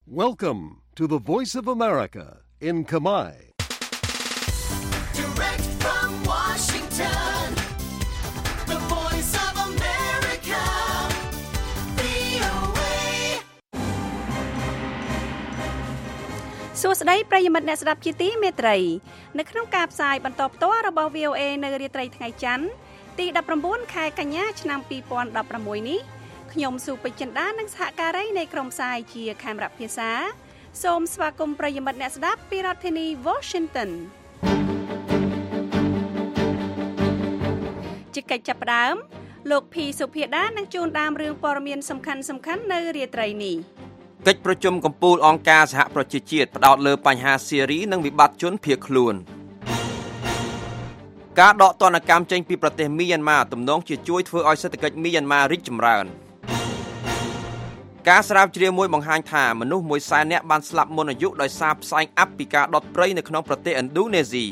Welcome to the Voice of America in Khmer. Direct from Washington, the Voice of America, VOA. សួស្តីប្រិយមិត្តអ្នកស្ដាប់ជាទីមេត្រីនៅក្នុងការផ្សាយបន្តផ្ទាល់របស់ VOA នៅរាត្រីថ្ងៃច័ន្ទទី19ខែកញ្ញាឆ្នាំ2016នេះខ្ញុំស៊ូពេជ្រចិន្តានិងសហការីនៃក្រុមផ្សាយជាខេមរៈភាសាសូមស្វាគមន៍ប្រិយមិត្តអ្នកស្ដាប់ពីរដ្ឋធានី Washington ជាកិច្ចចាប់ផ្ដើមលោកភីសុភាដានឹងជួនដើមរឿងព័ត៌មានសំខាន់ៗនៅរាត្រីនេះកិច្ចប្រជុំកំពូលអង្គការសហប្រជាជាតិផ្ដោតលើបញ្ហាស៊េរីនិងវិបត្តិជនភៀសខ្លួនការដកទណ្ឌកម្មចេញពីប្រទេសមីយ៉ាន់ម៉ាទំនងជាជួយធ្វើឲ្យសេដ្ឋកិច្ចមីយ៉ាន់ម៉ារីកចម្រើនការស្រាវជ្រាវមួយបង្ហាញថាមនុស្ស100,000 នាក់បានស្លាប់មុនអាយុដោយសារផ្សែងអាប់ពីការដុតព្រៃនៅក្នុងប្រទេសឥណ្ឌូនេស៊ី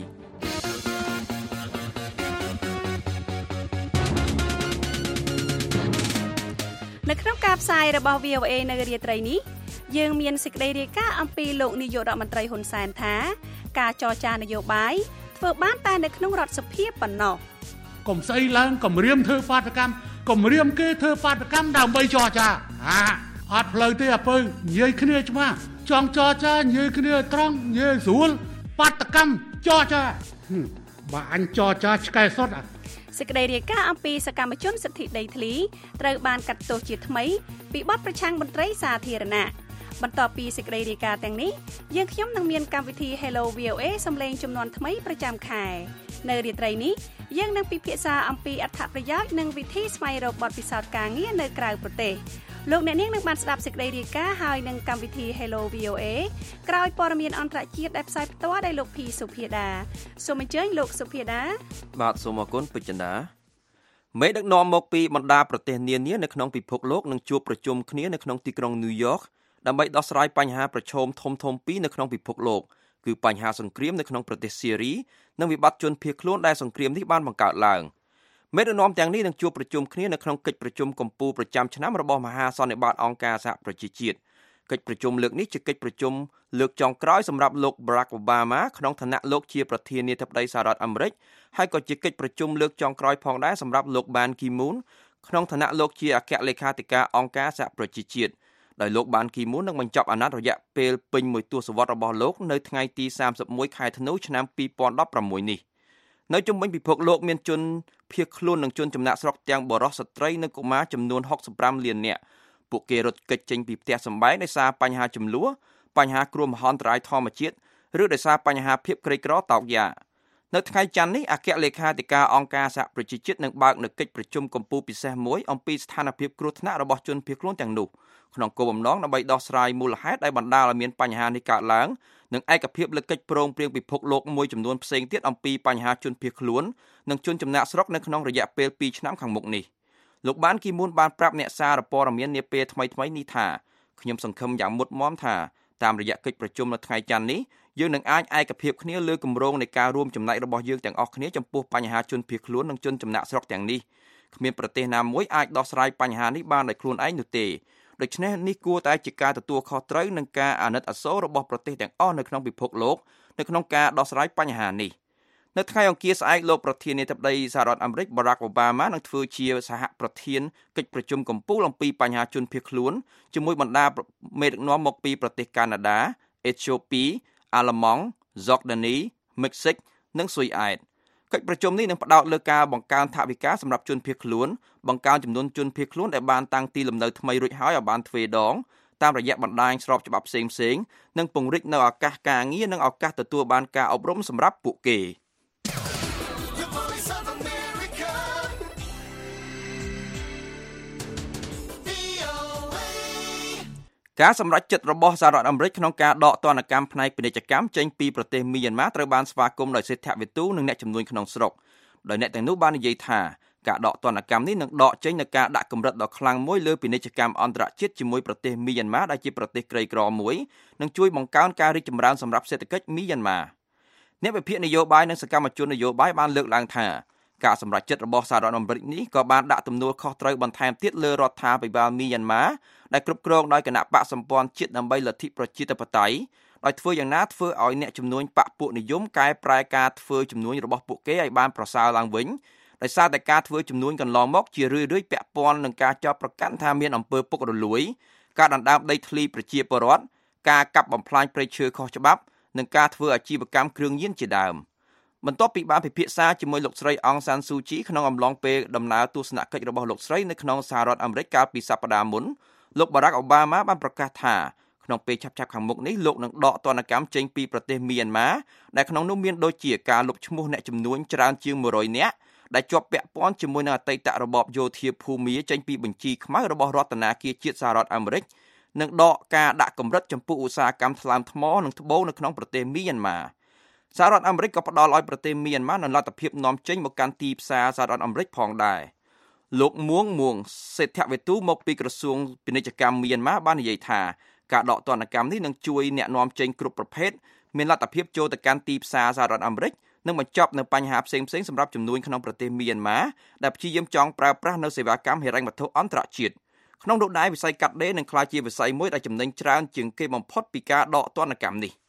នៅក្នុងការផ្សាយរបស់ VOA នៅរាត្រីនេះយើងមានសេចក្តីរាយការណ៍អំពីលោកនាយករដ្ឋមន្ត្រីហ៊ុនសែនថាការចរចានយោបាយធ្វើបានតែនៅក្នុងរដ្ឋសភាប៉ុណ្ណោះកុំស្អីឡើងគម្រាមធ្វើបាតកម្មគម្រាមគេធ្វើបាតកម្មដើម្បីចរចាអត់ផ្លូវទេអាពើនិយាយគ្នាច្បាស់ចង់ចរចានិយាយគ្នាត្រង់និយាយស្រួលបាតកម្មចរចាបើអញចរចាឆ្កែសុតសេចក្តីរាយការណ៍អំពីសកម្មជនសិទ្ធិដីធ្លីត្រូវបានកាត់ទោសជាថ្មីពីបទប្រឆាំងមន្ត្រីសាធារណៈបន្ទាប់ពីសេចក្តីរាយការណ៍ទាំងនេះយើងខ្ញុំនឹងមានកម្មវិធី Hello VOA សំឡេងចំនួនថ្មីប្រចាំខែនៅរាត្រីនេះយើងនឹងពិភាក្សាអំពីអត្ថប្រយោជន៍និងវិធីស្វែងរកបទពិសោធន៍ការងារនៅក្រៅប្រទេសលោកអ្នកនាងនឹងបានស្ដាប់សេចក្តីរាយការណ៍ហើយនឹងកម្មវិធី Hello VOA ក្រោយព័ត៌មានអន្តរជាតិដែលផ្សាយផ្ទាល់ដោយលោកភីសុភាដាសូមអញ្ជើញលោកសុភាដាបាទសូមអរគុណពេជ្រចិន្តាមេដឹកនាំមកពីបណ្ដាប្រទេសនានានៅក្នុងពិភពលោកនឹងជួបប្រជុំគ្នានៅក្នុងទីក្រុង New York ដើម្បីដោះស្រាយបញ្ហាប្រឈមធំៗពីរនៅក្នុងពិភពលោកគឺបញ្ហាសង្គ្រាមនៅក្នុងប្រទេសស៊េរីនិងវិបត្តិជនភៀសខ្លួនដែលសង្គ្រាមនេះបានបង្កើតឡើងមេដឹកនាំទាំងនេះនឹងជួបប្រជុំគ្នានៅក្នុងកិច្ចប្រជុំកំពូលប្រចាំឆ្នាំរបស់មហាសន្និបាតអង្គការសហប្រជាជាតិកិច្ចប្រជុំលើកនេះជាកិច្ចប្រជុំលើកចុងក្រោយសម្រាប់លោក Barack Obama ក្នុងឋានៈលោកជាប្រធានាធិបតីសហរដ្ឋអាមេរិកហើយក៏ជាកិច្ចប្រជុំលើកចុងក្រោយផងដែរសម្រាប់លោក Ban Ki-moon ក្នុងឋានៈលោកជាអគ្គលេខាធិការអង្គការសហប្រជាជាតិដោយលោក Ban Ki-moon នឹងបញ្ចប់អាណត្តិរយៈពេលពេញមួយទសវត្សរ៍របស់លោកនៅថ្ងៃទី31ខែធ្នូឆ្នាំ2016នេះនៅជុំវិញពិភពលោកមានជនភៀសខ្លួននិងជនចំណាក់ស្រុកទាំងបុរសស្ត្រីនិងកុមារចំនួន65លាននាក់ពួកគេរត់គេចចេញពីផ្ទះសម្បែងដោយសារបញ្ហាចំនួនបញ្ហាគ្រោះមហន្តរាយធម្មជាតិឬដោយសារបញ្ហាភាពក្រីក្រតោកយ៉ានៅថ្ងៃច័ន្ទនេះអគ្គលេខាធិការអង្គការសហប្រជាជាតិនឹងបើកនូវកិច្ចប្រជុំកំពូលពិសេសមួយអំពីស្ថានភាពគ្រោះថ្នាក់របស់ជនភៀសខ្លួនទាំងនោះក្នុងគោលបំណងដើម្បីដោះស្រាយមូលហេតុដែលបណ្ដាលឲ្យមានបញ្ហានេះកើតឡើងនិងឯកភាពលើកិច្ចព្រមព្រៀងពិភពលោកមួយចំនួនផ្សេងទៀតអំពីបញ្ហាជនភៀសខ្លួននិងជនចំណាក់ស្រុកនៅក្នុងរយៈពេល2ឆ្នាំខាងមុខនេះលោកបានគីមូនបានប្រាប់អ្នកសារព័ត៌មាននាពេលថ្មីៗនេះថាខ្ញុំសង្ឃឹមយ៉ាងមុតមមថាតាមរយៈកិច្ចប្រជុំនៅថ្ងៃច័ន្ទនេះយើងនឹងអាចឯកភាពគ្នាលើគម្រោងនៃការរួមចំណែករបស់យើងទាំងអស់គ្នាចំពោះបញ្ហាជនភៀសខ្លួននិងជនចំណាក់ស្រុកទាំងនេះគ្មានប្រទេសណាមួយអាចដោះស្រាយបញ្ហានេះបានដោយខ្លួនឯងនោះទេដូច្នេះនេះគួរតែជាការទទួលខុសត្រូវនឹងការអាណិតអាសូររបស់ប្រទេសទាំងអស់នៅក្នុងពិភពលោកនៅក្នុងការដោះស្រាយបញ្ហានេះនៅថ្ងៃអង្គារស្អែកលោកប្រធានាធិបតីសហរដ្ឋអាមេរិក Barack Obama នឹងធ្វើជាសហប្រធានកិច្ចប្រជុំកំពូលអំពីបញ្ហាជនភៀសខ្លួនជាមួយបណ្ដាមេដឹកនាំមកពីប្រទេសកាណាដាអេត្យូពីអាល្លឺម៉ង់ហ្សូកដានី មិចស៊ិកនិងស៊ុយអែតកិច្ចប្រជុំនេះនឹងផ្ដោតលើការបង្កើនថវិកាសម្រាប់ជនភៀសខ្លួនបង្កើនចំនួនជនភៀសខ្លួនដែលបានតាំងទីលំនៅថ្មីរួចហើយឲ្យបានទ្វេដងតាមរយៈបណ្ដាញស្របច្បាប់ផ្សេងៗនិងពង្រីកនៅឱកាសការងារនិងឱកាសទទួលបានការអប់រំសម្រាប់ពួកគេការសម្រេចចិត្តរបស់សហរដ្ឋអាមេរិកក្នុងការដកទណ្ឌកម្មផ្នែកពាណិជ្ជកម្មចេញពីប្រទេសមីយ៉ាន់ម៉ាត្រូវបានស្វាគមន៍ដោយសេដ្ឋវិទូនិងអ្នកជំនួញក្នុងស្រុកដោយអ្នកទាំងនោះបាននិយាយថាការដកទណ្ឌកម្មនេះនឹងដកចេញនូវការដាក់កម្រិតដ៏ខ្លាំងមួយលើពាណិជ្ជកម្មអន្តរជាតិជាមួយប្រទេសមីយ៉ាន់ម៉ាដែលជាប្រទេសក្រីក្រមួយនិងជួយបង្កើនការរីកចម្រើនសម្រាប់សេដ្ឋកិច្ចមីយ៉ាន់ម៉ាអ្នកវិភាគនយោបាយនិងសកម្មជននយោបាយបានលើកឡើងថាការសម្រេចចិត្តរបស់សហរដ្ឋអាមេរិកនេះក៏បានដាក់ទំនួលខុសត្រូវបន្ថែមទៀតលើរដ្ឋាភិបាលមីយ៉ាន់ម៉ាដែលគ្រប់គ្រងដោយគណៈបកសម្ព័ន្ធជាតិដើម្បីលទ្ធិប្រជាធិបតេយ្យដោយធ្វើយ៉ាងណាធ្វើឲ្យអ្នកជំនួញបកពួកនិយមកែប្រែការធ្វើជំនួញរបស់ពួកគេឲ្យបានប្រសើរឡើងវិញដោយសារតែការធ្វើជំនួញកន្លងមកជារឿយៗពាក់ព័ន្ធនឹងការចោទប្រកាន់ថាមានអំពើពុករលួយការដណ្ដើមដីធ្លីប្រជាពលរដ្ឋការកាប់បំផ្លាញព្រៃឈើខុសច្បាប់និងការធ្វើអាជីវកម្មគ្រឿងញៀនជាដើមបន្ទាប់ពីបានពិភាក្សាជាមួយលោកស្រីអង់សានស៊ូជីក្នុងអំឡុងពេលដំណើរទស្សនកិច្ចរបស់លោកស្រីនៅក្នុងសហរដ្ឋអាមេរិកកាលពីសប្តាហ៍មុនលោកបារ៉ាក់អូបាម៉ាបានប្រកាសថាក្នុងពេលឆាប់ៗខាងមុខនេះលោកនឹងដកទណ្ឌកម្មចេញពីប្រទេសមីយ៉ាន់ម៉ាដែលក្នុងនោះមានដូចជាការលុបឈ្មោះអ្នកជំនួញច្រើនជាង100នាក់ដែលជាប់ពាក់ព័ន្ធជាមួយនឹងអតីតរបបយោធាភូមាចេញពីបញ្ជីខ្មៅរបស់រដ្ឋាភិបាលជាតិសហរដ្ឋអាមេរិកនិងដកការដាក់កម្រិតចំពោះឧស្សាហកម្មថ្លើមថ្មនិងត្បូងនៅក្នុងប្រទេសមីយ៉ាន់ម៉ាសហរដ្ឋអាមេរិកក៏ផ្ដល់ឲ្យប្រទេសមីយ៉ាន់ម៉ានូវលទ្ធភាពនាំចេញមកកាន់ទីផ្សារសហរដ្ឋអាមេរិកផងដែរលោកមួងសេដ្ឋវិទូមកពីក្រសួងពាណិជ្ជកម្មមីយ៉ាន់ម៉ាបាននិយាយថាការដកទណ្ឌកម្មនេះនឹងជួយអ្នកនាំចេញគ្រប់ប្រភេទមានលទ្ធភាពចូលទៅកាន់ទីផ្សារសហរដ្ឋអាមេរិកនិងបញ្ចប់នៅបញ្ហាផ្សេងៗសម្រាប់ជំនួញក្នុងប្រទេសមីយ៉ាន់ម៉ាដែលព្យាយាមចង់ប្រើប្រាស់នៅសេវាកម្មហិរញ្ញវត្ថុអន្តរជាតិក្នុងនោះដែរវិស័យកាត់ដេរនឹងក្លាយជាវិស័យមួយដែលចំណេញច្រើនជាងគេបំផុតពីការដកទណ្ឌកម្មនេះ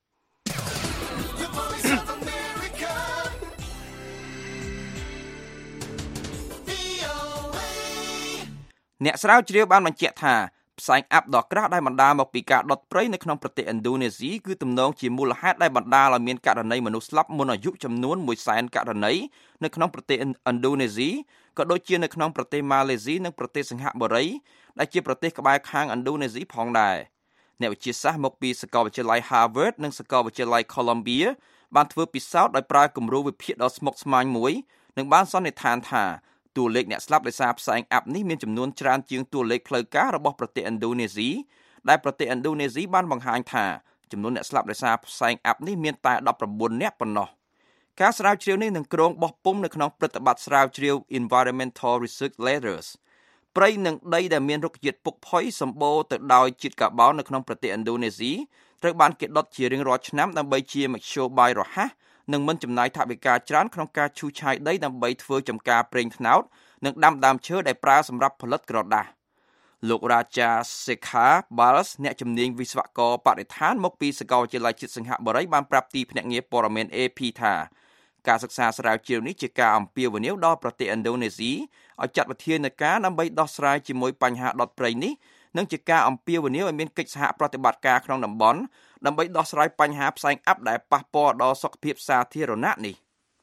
អ្នកស្រាវជ្រាវបានបញ្ជាក់ថាផ្សែងអាប់ដ៏ក្រាស់ដែលបណ្ដាលមកពីការដុតព្រៃនៅក្នុងប្រទេសឥណ្ឌូនេស៊ីគឺទំនងជាមូលហេតុដែលបណ្ដាលឲ្យមានករណីមនុស្សស្លាប់មុនអាយុចំនួន100,000ករណីនៅក្នុងប្រទេសឥណ្ឌូនេស៊ីក៏ដូចជានៅក្នុងប្រទេសម៉ាឡេស៊ីនិងប្រទេសសិង្ហបុរីដែលជាប្រទេសក្បែរខាងឥណ្ឌូនេស៊ីផងដែរអ្នកវិទ្យាសាស្ត្រមកពីសាកលវិទ្យាល័យ Harvard និងសាកលវិទ្យាល័យ Columbia បានធ្វើពិសោធន៍ដោយប្រើគំរូវិភាគដ៏ស្មុគស្មាញមួយនិងបានសន្និដ្ឋានថាតួលេខអ្នកស្លាប់ដោយសារផ្សែងអាប់នេះមានចំនួនច្រើនជាងតួលេខផ្លូវការរបស់ប្រទេសឥណ្ឌូនេស៊ីដែលប្រទេសឥណ្ឌូនេស៊ីបានបង្ហាញថាចំនួនអ្នកស្លាប់ដោយសារផ្សែងអាប់នេះមានតែ19នាក់ប៉ុណ្ណោះការស្រាវជ្រាវនេះនឹងគ្រោងបោះពុម្ពនៅក្នុងព្រឹត្តិបទស្រាវជ្រាវ Environmental Research Letters ព្រៃនិងដីដែលមានរុក្ខជាតិពុកផុយសម្បូរទៅដោយជាតិកាបូននៅក្នុងប្រទេសឥណ្ឌូនេស៊ីត្រូវបានគេដុតជារៀងរាល់ឆ្នាំដើម្បីជាមធ្យោបាយរហ័សនិងមិនចំណាយថវិកាច្រើនក្នុងការឈូសឆាយដីដើម្បីធ្វើចំការប្រេងត្នោតនិងដាំដើមឈើដែលប្រើសម្រាប់ផលិតក្រដាសលោក Raja Sekhar Bals អ្នកជំនាញវិស្វករបរិស្ថានមកពីសាកលវិទ្យាល័យជាតិសិង្ហបុរីបានប្រាប់ទីភ្នាក់ងារព័ត៌មាន AP ថាការសិក្សាស្រាវជ្រាវនេះជាការអំពាវនាវដល់ប្រទេសឥណ្ឌូនេស៊ីឲ្យចាត់វិធានការដើម្បីដោះស្រាយជាមួយបញ្ហាដុតព្រៃនេះនិងជាការអំពាវនាវឲ្យមានកិច្ចសហប្រតិបត្តិការក្នុងតំបន់ដើម្បីដោះស្រាយបញ្ហាផ្សែងអាប់ដែលប៉ះពាល់ដល់សុខភាពសាធារណៈនេះ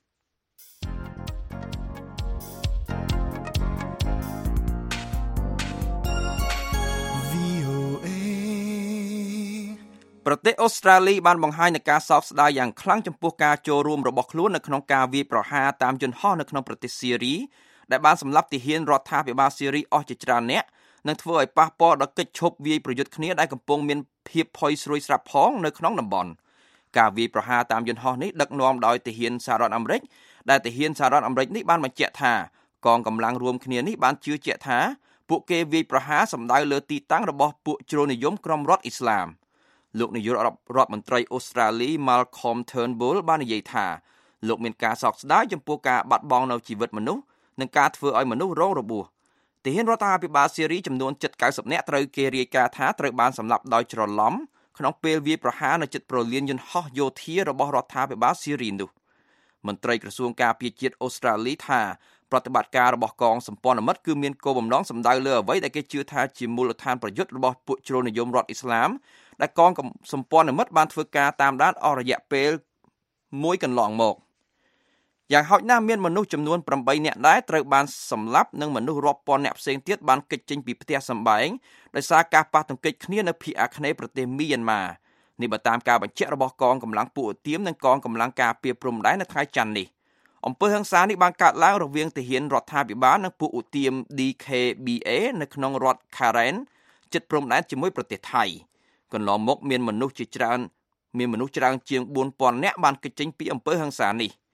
ប្រទេសអូស្ត្រាលីបានបង្ហាញនូវការសោកស្ដាយយ៉ាងខ្លាំងចំពោះការចូលរួមរបស់ខ្លួននៅក្នុងការវាយប្រហារតាមយន្តហោះនៅក្នុងប្រទេសស៊ីរីដែលបានសម្លាប់ទាហានរដ្ឋាភិបាលស៊ីរីអស់ជាច្រើនអ្នកនិងធ្វើឲ្យប៉ះពាល់ដល់កិច្ចឈប់វាយប្រយុទ្ធគ្នាដែលកំពុងមានភាពផុយស្រួយស្រាប់ផងនៅក្នុងតំបន់ការវាយប្រហារតាមយន្តហោះនេះដឹកនាំដោយទាហានសហរដ្ឋអាមេរិកដែលទាហានសហរដ្ឋអាមេរិកនេះបានបញ្ជាក់ថាកងកម្លាំងរួមគ្នានេះបានជឿជាក់ថាពួកគេវាយប្រហារសម្ដៅលើទីតាំងរបស់ពួកជ្រុលនិយមក្រុមរដ្ឋអ៊ីស្លាមលោកនាយករដ្ឋមន្ត្រីអូស្ត្រាលី Malcolm Turnbull បាននិយាយថាលោកមានការសោកស្ដាយចំពោះការបាត់បង់នូវជីវិតមនុស្សនិងការធ្វើឲ្យមនុស្សរងរបួសទាហានរដ្ឋាភិបាលស៊ីរីចំនួន790នាក់ត្រូវគេរាយការណ៍ថាត្រូវបានសម្លាប់ដោយច្រឡំក្នុងពេលវាយប្រហារនៅជិតប្រលានយន្តហោះយោធារបស់រដ្ឋាភិបាលស៊ីរីនោះមន្ត្រីក្រសួងការពារជាតិអូស្ត្រាលីថាប្រតិបត្តិការរបស់កងសម្ព័ន្ធមិត្តគឺមានគោលបំណងសម្ដៅលើអ្វីដែលគេជឿថាជាមូលដ្ឋានប្រយុទ្ធរបស់ពួកជ្រុលនិយមរដ្ឋអ៊ីស្លាមដែលកងសម្ព័ន្ធមិត្តបានធ្វើការតាមដានអស់រយៈពេលមួយកន្លងមកយ៉ាងហោចណាស់មានមនុស្សចំនួន8នាក់ដែរត្រូវបានសម្លាប់និងមនុស្សរាប់ពាន់នាក់ផ្សេងទៀតបានគេចចេញពីផ្ទះសម្បែងដោយសារការប៉ះទង្គិចគ្នានៅភាគអាគ្នេយ៍ប្រទេសមីយ៉ាន់ម៉ានេះបើតាមការបញ្ជាក់របស់កងកម្លាំងពួកឧទាមនិងកងកម្លាំងការពារព្រំដែននៅថ្ងៃច័ន្ទនេះអំពើហិង្សានេះបានកើតឡើងរវាងទាហានរដ្ឋាភិបាលនិងពួកឧទាម DKBA នៅក្នុងរដ្ឋ Karen ជិតព្រំដែនជាមួយប្រទេសថៃកន្លងមកមានមនុស្សច្រើនជាង 4,000 នាក់បានគេចចេញពីអំពើហិង្សានេះ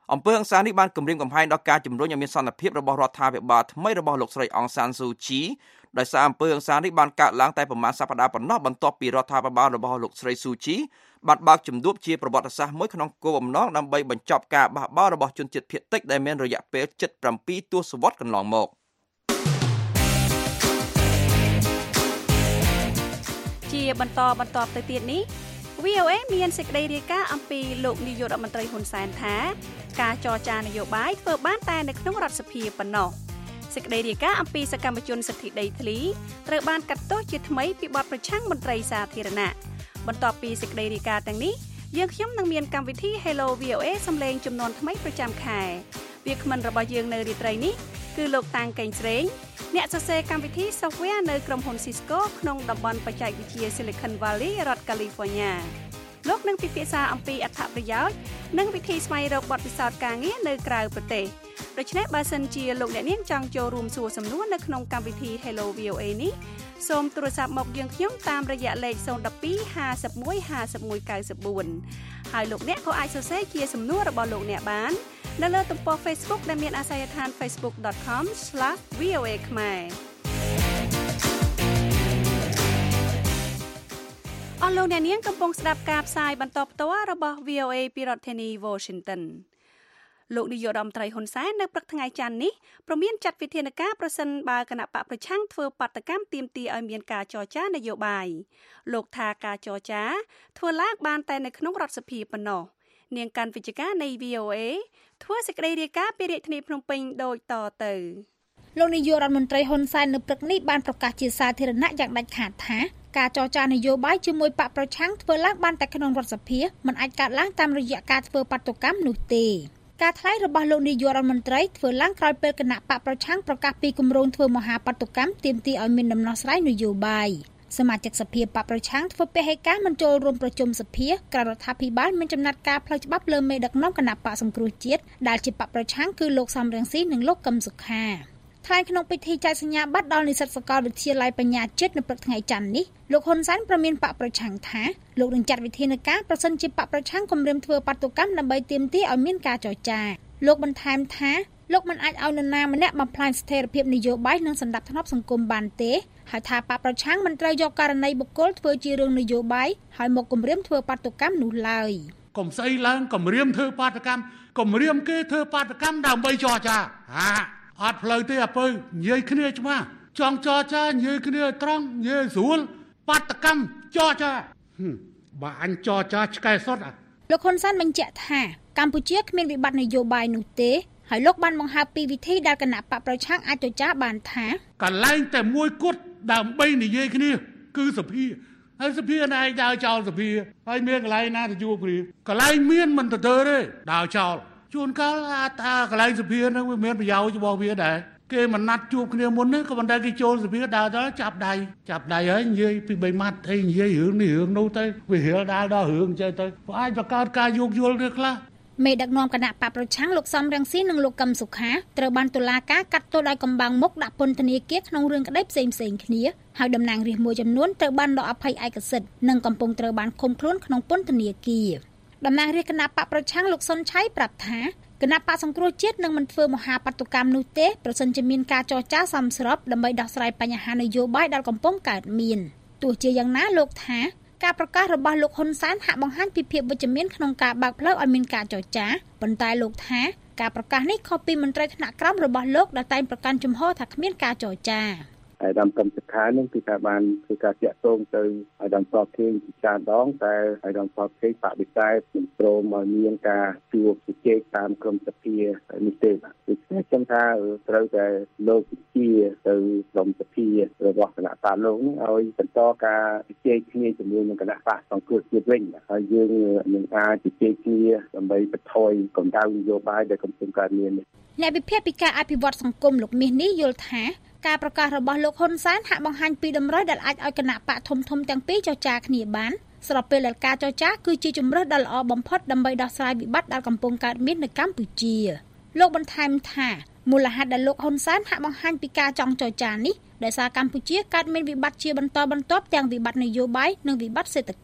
អំពើហិង្សានេះបានគំរាមកំហែងដល់ការជំរុញឲ្យមានសន្តិភាពរបស់រដ្ឋាភិបាលថ្មីរបស់លោកស្រីអង្សានស៊ូជីដោយសារអំពើហិង្សានេះបានកើតឡើងតែប្រមាណសប្តាហ៍ប៉ុណ្ណោះបន្ទាប់ពីរដ្ឋាភិបាលរបស់លោកស្រីស៊ូជីបានបើកជំនួបជាប្រវត្តិសាស្ត្រមួយក្នុងគោលបំណងដើម្បីបញ្ចប់ការបះបោររបស់ជនជាតិភាគតិចដែលមានរយៈពេល77ទសវត្សរ៍កន្លងមកជាបន្តទៅទៀតនេះ VOA មានសេចក្តីរាយការណ៍អំពីលោកនាយករដ្ឋមន្ត្រីហ៊ុនសែនថាការចរចានយោបាយធ្វើបានតែនៅក្នុងរដ្ឋសភាប៉ុណ្ណោះសេចក្តីរាយការណ៍អំពីសកម្មជនសិទ្ធិដីធ្លីត្រូវបានកាត់ទោសជាថ្មីពីបទប្រឆាំងមន្ត្រីសាធារណៈបន្ទាប់ពីសេចក្តីរាយការណ៍ទាំងនេះយើងខ្ញុំនឹងមានកម្មវិធី Hello VOA សំឡេងចំនួនថ្មីប្រចាំខែវាគ្មិនរបស់យើងនៅរាត្រីនេះគឺលោកតាំងកេងស្រេងអ្នកសរសេរកម្មវិធី software នៅក្រុមហ៊ុន Cisco ក្នុងតំបន់បច្ចេកវិទ្យា Silicon Valley រដ្ឋ California លោកនឹងពិភាក្សាអំពីអត្ថប្រយោជន៍និងវិធីស្វែងរកបទពិសោធន៍ការងារនៅក្រៅប្រទេសដូច្នេះបើសិនជាលោកអ្នកនាងចង់ចូលរួមសួរសំណួរនៅក្នុងកម្មវិធី Hello VOA នេះសូមទូរស័ព្ទមកយើងខ្ញុំតាមរយៈលេខ012 51 51 94ហើយលោកអ្នកក៏អាចសរសេរជាសំណួររបស់លោកអ្នកបាននៅលើទំព័រ Facebook ដែលមានអាសយដ្ឋាន facebook.com/voa ខ្មែរអស់លោកអ្នកនាងកំពុងស្ដាប់ការផ្សាយបន្តផ្ទាល់របស់ VOA ពីរដ្ឋធានី Washington លោកនាយករដ្ឋមន្ត្រីហ៊ុនសែននៅព្រឹកថ្ងៃច័ន្ទនេះព្រមានចាត់វិធានការប្រសិនបើគណៈបកប្រឆាំងធ្វើបាតកម្មទាមទារឲ្យមានការចរចានយោបាយលោកថាការចរចាធ្វើឡើងបានតែនៅក្នុងរដ្ឋសភាប៉ុណ្ណោះនាងកាន់វិជ្ជការនៃ VOA ធ្វើសេចក្តីរាយការណ៍ពីរាជធានីភ្នំពេញដូចតទៅលោកនាយករដ្ឋមន្ត្រីហ៊ុនសែននៅព្រឹកនេះបានប្រកាសជាសាធារណៈយ៉ាងដាច់ខាតថាការចរចានយោបាយជាមួយបកប្រឆាំងធ្វើឡើងបានតែក្នុងរដ្ឋសភាមិនអាចកើតឡើងតាមរយៈការធ្វើបាតុកម្មនោះទេការថ្លែងរបស់លោកនាយករដ្ឋមន្ត្រីធ្វើឡើងក្រោយពេលគណៈបកប្រឆាំងប្រកាសពីគម្រោងធ្វើមហាបាតុកម្មទាមទារឲ្យមានដំណោះស្រាយនយោបាយសមាជិកសភាបកប្រឆាំងធ្វើពហិការមិនចូលរួមប្រជុំសភាក្រៅរដ្ឋាភិបាលមានចំណាត់ការផ្លូវច្បាប់លើមេដឹកនាំគណៈបកសង្គ្រោះជាតិដែលជាបកប្រឆាំងគឺលោកសំរងស៊ីនិងលោកកឹមសុខាថ្លែងក្នុងពិធីចែកសញ្ញាបត្រដល់និស្សិតសាកលវិទ្យាល័យបញ្ញាជាតិនៅព្រឹកថ្ងៃច័ន្ទនេះលោកហ៊ុនសែនប្រមានបកប្រឆាំងថាលោកនឹងចាត់វិធានការប្រសិនជាបកប្រឆាំងគម្រាមធ្វើបាតុកម្មដើម្បីទាមទារឲ្យមានការចរចាលោកបន្ថែមថាលោកមិនអាចឲ្យនរណាម្នាក់បំផ្លាញស្ថិរភាពនយោបាយនិងសន្តិភាពសង្គមបានទេហើយថាបកប្រឆាំងមិនត្រូវយកករណីបុគ្គលធ្វើជារឿងនយោបាយហើយមកគម្រាមធ្វើបាតុកម្មនោះឡើយកុំស្អីឡើងគម្រាមធ្វើបាតុកម្មគម្រាមគេធ្វើបាតុកម្មដើម្បីចរចាអត់ផ្លូវទេអាពៅនិយាយគ្នាច្បាស់ចង់ចរចានិយាយគ្នាត្រង់និយាយស្រួលបាតុកម្មចរចាបើអញចរចាឆ្កែសុតលោកហ៊ុនសែនបញ្ជាក់ថាកម្ពុជាគ្មានវិបត្តិនយោបាយនោះទេហើយលោកបានបង្ហើបពីវិធីដែលគណៈបកប្រឆាំងអាចចរចាបានថាកន្លែងតែមួយគត់ដើម្បីនិយាយគ្នាគឺសភាហើយសភាណែឯងដើរចោលសភាហើយមានកន្លែងណាទៅជួបគ្នាកន្លែងមានមិនទៅទេដើរចោលជួនកាលថាកន្លែងសភាហ្នឹងវាមានប្រយោជន៍របស់វាដែរគេមិនណាត់ជួបគ្នាមុនហ្នឹងក៏ប៉ុន្តែគេចូលសភាដើរដល់ចាប់ដៃហើយនិយាយពី3ម៉ាត់អីនិយាយរឿងនេះរឿងនោះទៅវារៀលដល់រឿងអញ្ចឹងទៅព្រោះអាចបង្កើតការយោគយល់គ្នាខ្លះមេដឹកនាំគណៈបកប្រឆាំងលោកសំរងស៊ីនិងលោកកឹមសុខាត្រូវបានតុលាការកាត់ទោសដោយកំបាំងមុខដាក់ពន្ធនាគារក្នុងរឿងក្តីផ្សេងគ្នាហើយតំណាងរាស្ត្រមួយចំនួនត្រូវបានដកអភ័យឯកសិទ្ធិនិងកំពុងត្រូវបានឃុំខ្លួនក្នុងពន្ធនាគារតំណាងរាស្ត្រគណៈបកប្រឆាំងលោកសុនឆៃប្រាប់ថាគណៈបកសង្គ្រោះជាតិនឹងមិនធ្វើមហាបាតុកម្មនោះទេប្រសិនជាមានការចរចាសមស្របដើម្បីដោះស្រាយបញ្ហានយោបាយដែលកំពុងកើតមានទោះជាយ៉ាងណាលោកថាការប្រកាសរបស់លោកហ៊ុនសែនហាក់បង្ហាញពីភាពវិជ្ជមានក្នុងការបើកផ្លូវឲ្យមានការចរចាប៉ុន្តែលោកថាការប្រកាសនេះខុសពីមន្ត្រីថ្នាក់ក្រោមរបស់លោកដែលតែងប្រកាន់ជំហរថាគ្មានការចរចាហើយដំកំសខានឹងគឺថាបានធ្វើការតាក់ទងទៅឲ្យដំសពគេជាច្រើនដងតែឲ្យដំសពគេបដិសេធមិនព្រមឲ្យមានការជួបជជែកតាមក្រមសភានេះទេបាទដូច្នេះខ្ញុំថាត្រូវតែលោកជាទៅក្រមសភារបស់គណៈបកលោកនេះឲ្យបន្តការជជែកគ្នាជាមួយនឹងគណៈបកសង្គ្រោះជាតិវិញហើយយើងនឹងអាចជជែកគ្នាដើម្បីបន្ថយកម្ដៅនយោបាយដែលកំពុងកើតមាននេះអ្នកវិភាគពីការអភិវឌ្ឍសង្គមលោកមាសនេះយល់ថាការប្រកាសរបស់លោកហ៊ុនសែនហាក់បង្ហាញពីតម្រុយដែលអាចឲ្យគណៈបកធំទាំងពីរចរចាគ្នាបានស្របពេលដែលការចរចាគឺជាជំរើសដ៏ល្អបំផុតដើម្បីដោះស្រាយវិបត្តិដែលកំពុងកើតមាននៅកម្ពុជាលោកបន្ថែមថាមូលហេតុដែលលោកហ៊ុនសែនហាក់បង្ហាញពីការចង់ចរចានេះដោយសារកម្ពុជាកើតមានវិបត្តិជាបន្តបន្ទាប់ទាំងវិបត្តិនយោបាយនិងវិបត្តិសេដ្ឋកិច្ច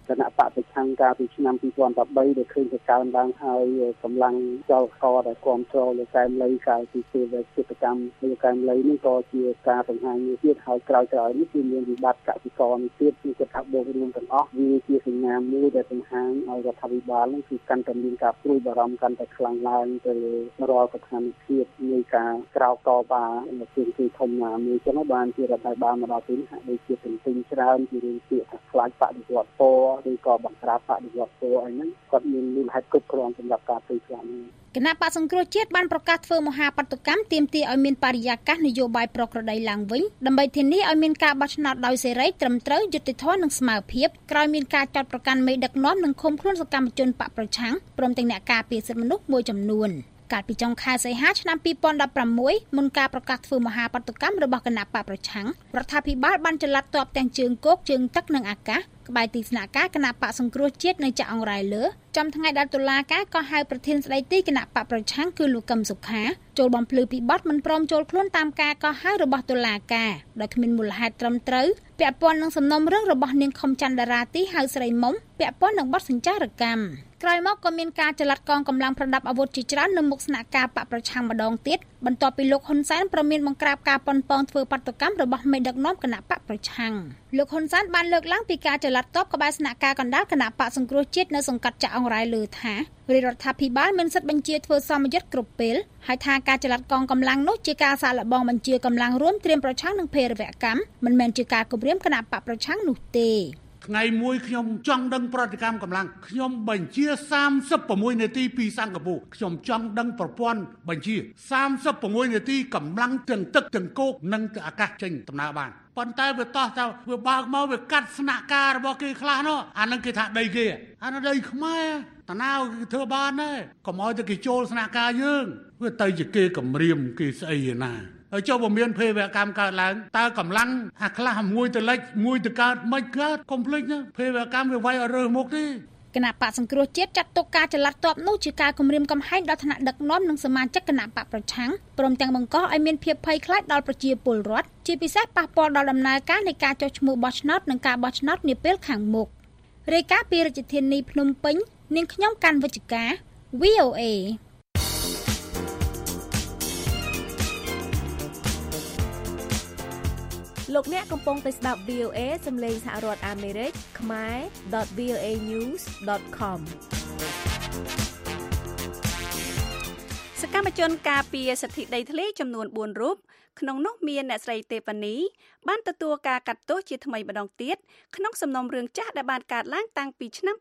គណៈបកប្រឆាំងកាលពីឆ្នាំ2013ដែលឃើញទៅកើនឡើងហើយកម្លាំងចលករដែលគ្រប់គ្រងលើកែមលីកាលពីពេលកិច្ចកម្មលើកែមលីនេះក៏ជាការបង្ហាញមួយទៀតហើយក្រោយនេះគឺមានវិបត្តិកសិករនេះទៀតគឺគណៈបករួមទាំងអស់វាជាសញ្ញាមួយដែលបង្ហាញឲ្យរដ្ឋាភិបាលនឹងគឺកាន់តែមានការព្រួយបារម្ភកាន់តែខ្លាំងឡើងទៅរាល់ស្ថានភាពនៃការក្រោកតបនៅជាទីធំណាមួយចឹងបានជារដ្ឋាភិបាលមកដល់ពេលនេះហាក់ដូចជាទន្ទឹងច្រើនជារឿងពាក្យថាខ្លាចបដិវត្តពណ៌ឬក៏បង្ក្រាបបដិវត្តពណ៌អីហ្នឹងគាត់មានមូលហេតុគ្រប់គ្រាន់សម្រាប់ការធ្វើខ្លះនេះគណៈបក្សសង្គ្រោះជាតិបានប្រកាសធ្វើមហាបាតុកម្មទាមទារឲ្យមានបរិយាកាសនយោបាយប្រក្រតីឡើងវិញដើម្បីធានាឲ្យមានការបោះឆ្នោតដោយសេរីត្រឹមត្រូវយុត្តិធម៌និងស្មើភាពក្រោយមានការចាត់ប្រកាន់មេដឹកនាំនិងឃុំខ្លួនសកម្មជនបកប្រឆាំងព្រមទាំងអ្នកការពារសិទ្ធិមនុស្សមួយចំនួនកាលពីចុងខែសីហាឆ្នាំ2016មុនការប្រកាសធ្វើមហាបាតុកម្មរបស់គណៈបកប្រឆាំងរដ្ឋាភិបាលបានចល័តទ័ពទាំងជើងគោកជើងទឹកនិងអាកាសក្បែរទីស្នាក់ការគណៈបកសង្គ្រោះជាតិនៅចាក់អង្រែលើចំថ្ងៃដែលតុលាការក៏ហៅប្រធានស្ដីទីគណៈបកប្រឆាំងគឺលោកកឹមសុខាចូលបំភ្លឺពីបទមិនព្រមចូលខ្លួនតាមការកោះហៅរបស់តុលាការដោយគ្មានមូលហេតុត្រឹមត្រូវពាក់ព័ន្ធនឹងសំណុំរឿងរបស់នាងខុមច័ន្ទតារាទីហៅស្រីមុំពាក់ព័ន្ធនឹងបទសញ្ចារកម្មក្រោយមកក៏មានការចល័តកងកម្លាំងប្រដាប់អាវុធជាច្រើននៅមុខស្នាក់ការបកប្រឆាំងម្ដងទៀតបន្ទាប់ពីលោកហ៊ុនសែនប្រមានបង្ក្រាបការប៉ុនប៉ងធ្វើបាតុកម្មរបស់មេដឹកនាំគណៈបកប្រឆាំងលោកហ៊ុនសែនបានលើកឡើងពីការចល័តទ័ពក្បែរស្នាក់ការកណ្ដាលគណៈបកសង្គ្រោះជាតិនៅសង្កាត់ចាក់អង្រែលើថារាជរដ្ឋាភិបាលមានសិទ្ធិបញ្ជាធ្វើសមយុទ្ធគ្រប់ពេលហើយថាការចល័តកងកម្លាំងនោះជាការសាកល្បងបញ្ជាកម្លាំងរួមត្រៀមប្រឆាំងនឹងភេរវកម្មមិនមែនជាការគម្រាមគណៈបកប្រឆាំងនោះទេថ្ងៃមួយខ្ញុំចង់ដឹងប្រតិកម្មកម្លាំងខ្ញុំបញ្ជា36នាទីពីសិង្ហបុរីខ្ញុំចង់ដឹងប្រព័ន្ធបញ្ជា36នាទីកម្លាំងទាំងទឹកទាំងគោកនិងអាកាសចេញដំណើរបានប៉ុន្តែវាតោះថាវាបើកមកវាកាត់ស្នាក់ការរបស់គេខ្លះនោះអានឹងគេថាដីគេអានោះដីខ្មែរតាណៅគេធ្វើបានដែរកុំឲ្យតែគេចូលស្នាក់ការយើងវាទៅជាគេគម្រាមគេស្អីណាហើយចុះបើមានភេរវកម្មកើតឡើងតើកម្លាំងអាខ្លះមួយទៅលិចមួយទៅកើតមិនកើតកុំភ្លេចណាភេរវកម្មវាវាយឲ្យរើសមុខទេគណៈបកសង្គ្រោះជាតិចាត់ទុកការចល័តទ័ពនោះជាការគំរាមកំហែងដល់ថ្នាក់ដឹកនាំនិងសមាជិកគណៈបកប្រឆាំងព្រមទាំងបង្កឲ្យមានភាពភ័យខ្លាចដល់ប្រជាពលរដ្ឋជាពិសេសប៉ះពាល់ដល់ដំណើរការនៃការចុះឈ្មោះបោះឆ្នោតនិងការបោះឆ្នោតនាពេលខាងមុខរាយការណ៍ពីរាជធានីភ្នំពេញនាងខ្ញុំកាន់វិជ្ជការ VOA លោកអ្នកកំពុងតែស្ដាប់ VOA សំឡេងសហរដ្ឋអាមេរិកខ្មែរ .voanews.com សកម្មជនការពារសិទ្ធិដីធ្លីចំនួន4រូបក្នុងនោះមានអ្នកស្រីទេពនីបានទទួលការកាត់ទោសជាថ្មីម្ដងទៀតក្នុងសំណុំរឿងចាស់ដែលបានកើតឡើងតាំងពីឆ្នាំ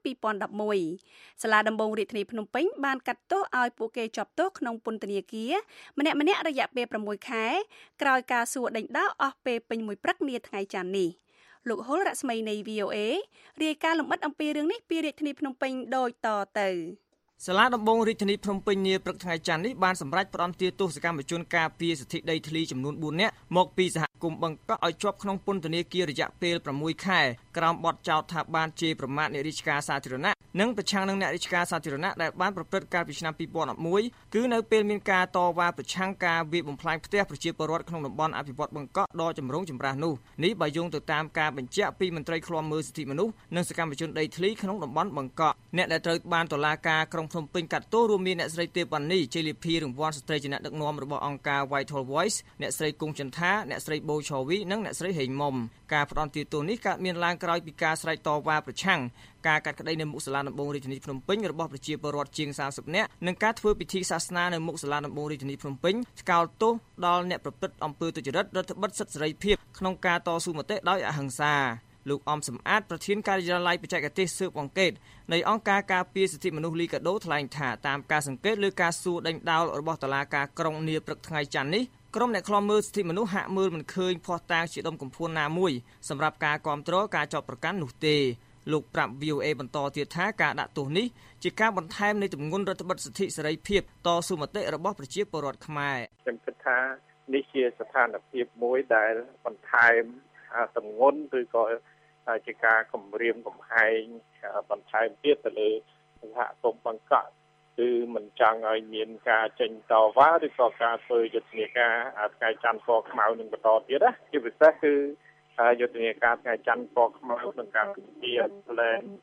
2011សាលាដំបងរាជធានីភ្នំពេញបានកាត់ទោសឲ្យពួកគេជាប់ទោសក្នុងពន្ធនាគារម្នាក់រយៈពេល6ខែក្រោយការសួរដេញដោលអស់ពេលពេញមួយព្រឹកនាថ្ងៃច័ន្ទនេះលោកហុលរស្មីនៃ VOA រាយការណ៍លម្អិតអំពីរឿងនេះពីរាជធានីភ្នំពេញដូចតទៅសាលាដំបងរាជធានីភ្នំពេញនាព្រឹកថ្ងៃច័ន្ទនេះបានសម្រេចផ្តន្ទាទោសសកម្មជនការពារសិទ្ធិដីធ្លីចំនួន4នាក់មកពីសហគមន៍បង្កក់ឲ្យជាប់ក្នុងពន្ធនាគាររយៈពេល6ខែក្រោមបទចោទថាបានជេរប្រមាថអ្នករាជការសាធារណៈនិងប្រឆាំងនឹងអ្នករាជការសាធារណៈដែលបានប្រព្រឹត្តកាលពីឆ្នាំ2011គឺនៅពេលមានការតវ៉ាប្រឆាំងការវាយបំផ្លាញផ្ទះប្រជាពលរដ្ឋក្នុងតំបន់អភិវឌ្ឍបង្កក់ដ៏ចម្រូងចម្រាសនោះនេះបើយោងទៅតាមការបញ្ជាក់ពីមន្ត្រីឃ្លាំមើលសិទ្ធិមនុស្សនិងសកម្មជនដីធ្លីក្នុងតំបន់បង្កក់អ្នកដែលត្រូវបានតុលាការក្រុងភ្នំពេញកាត់ទោសរួមមានអ្នកស្រីទេពវណ្ណីជ័យលាភីរង្វាន់ស្ត្រីជាអ្នកដឹកនាំរបស់អង្គការ Vital Voice អ្នកស្រីគង់ចន្ទាអ្នកស្រីបូឆូវីនិងអ្នកស្រីហេងមុំការផ្តន្ទាទោសនេះកើតមានឡើងក្រោយពីការស្រែកតវ៉ាប្រឆាំងការកាត់ក្តីនៅមុខសាលាដំបងរាជធានីភ្នំពេញរបស់ប្រជាពលរដ្ឋជាង30នាក់និងការធ្វើពិធីសាសនានៅមុខសាលាដំបងរាជធានីភ្នំពេញថ្កោលទោសដល់អ្នកប្រព្រឹត្តអំពើទុច្ចរិតរដ្ឋបិទសិទ្ធិសេរីភាពក្នុងការតស៊ូមតិដោយអហិង្សាលោកអំសំអាតប្រធានការិយាល័យបច្ចេកទេសស៊ើបអង្កេតនៃអង្គការការពារសិទ្ធិមនុស្សលីកាដូថ្លែងថាតាមការសង្កេតលើការសួរដេញដោលរបស់តុលាការក្រុងនាព្រឹកថ្ងៃច័ន្ទនេះក្រុមអ្នកឃ្លាំមើលសិទ្ធិមនុស្សហាក់មើលមិនឃើញភស្តុតាងជាដុំកំភួនណាមួយសម្រាប់ការគាំទ្រការចោទប្រកាន់នោះទេលោកប្រាប់ VOA បន្តទៀតថាការដាក់ទោសនេះជាការបន្ថែមនៃទម្ងន់រដ្ឋបិទសិទ្ធិសេរីភាពតស៊ូមតិរបស់ប្រជាពលរដ្ឋខ្មែរខ្ញុំគិតថានេះជាស្ថានភាពមួយដែលបន្ថែមទម្ងន់ឬក៏ជាការគម្រាមកំហែងបន្ថែមទៀតទៅលើសហគមន៍បង្កក់គឺមិនចង់ឲ្យមានការចេញតវ៉ាឬក៏ការធ្វើយុទ្ធនាការថ្ងៃច័ន្ទពណ៌ខ្មៅនឹងបន្តទៀតណាជាពិសេសគឺយុទ្ធនាការថ្ងៃច័ន្ទពណ៌ខ្មៅនឹងការពន្យាលែង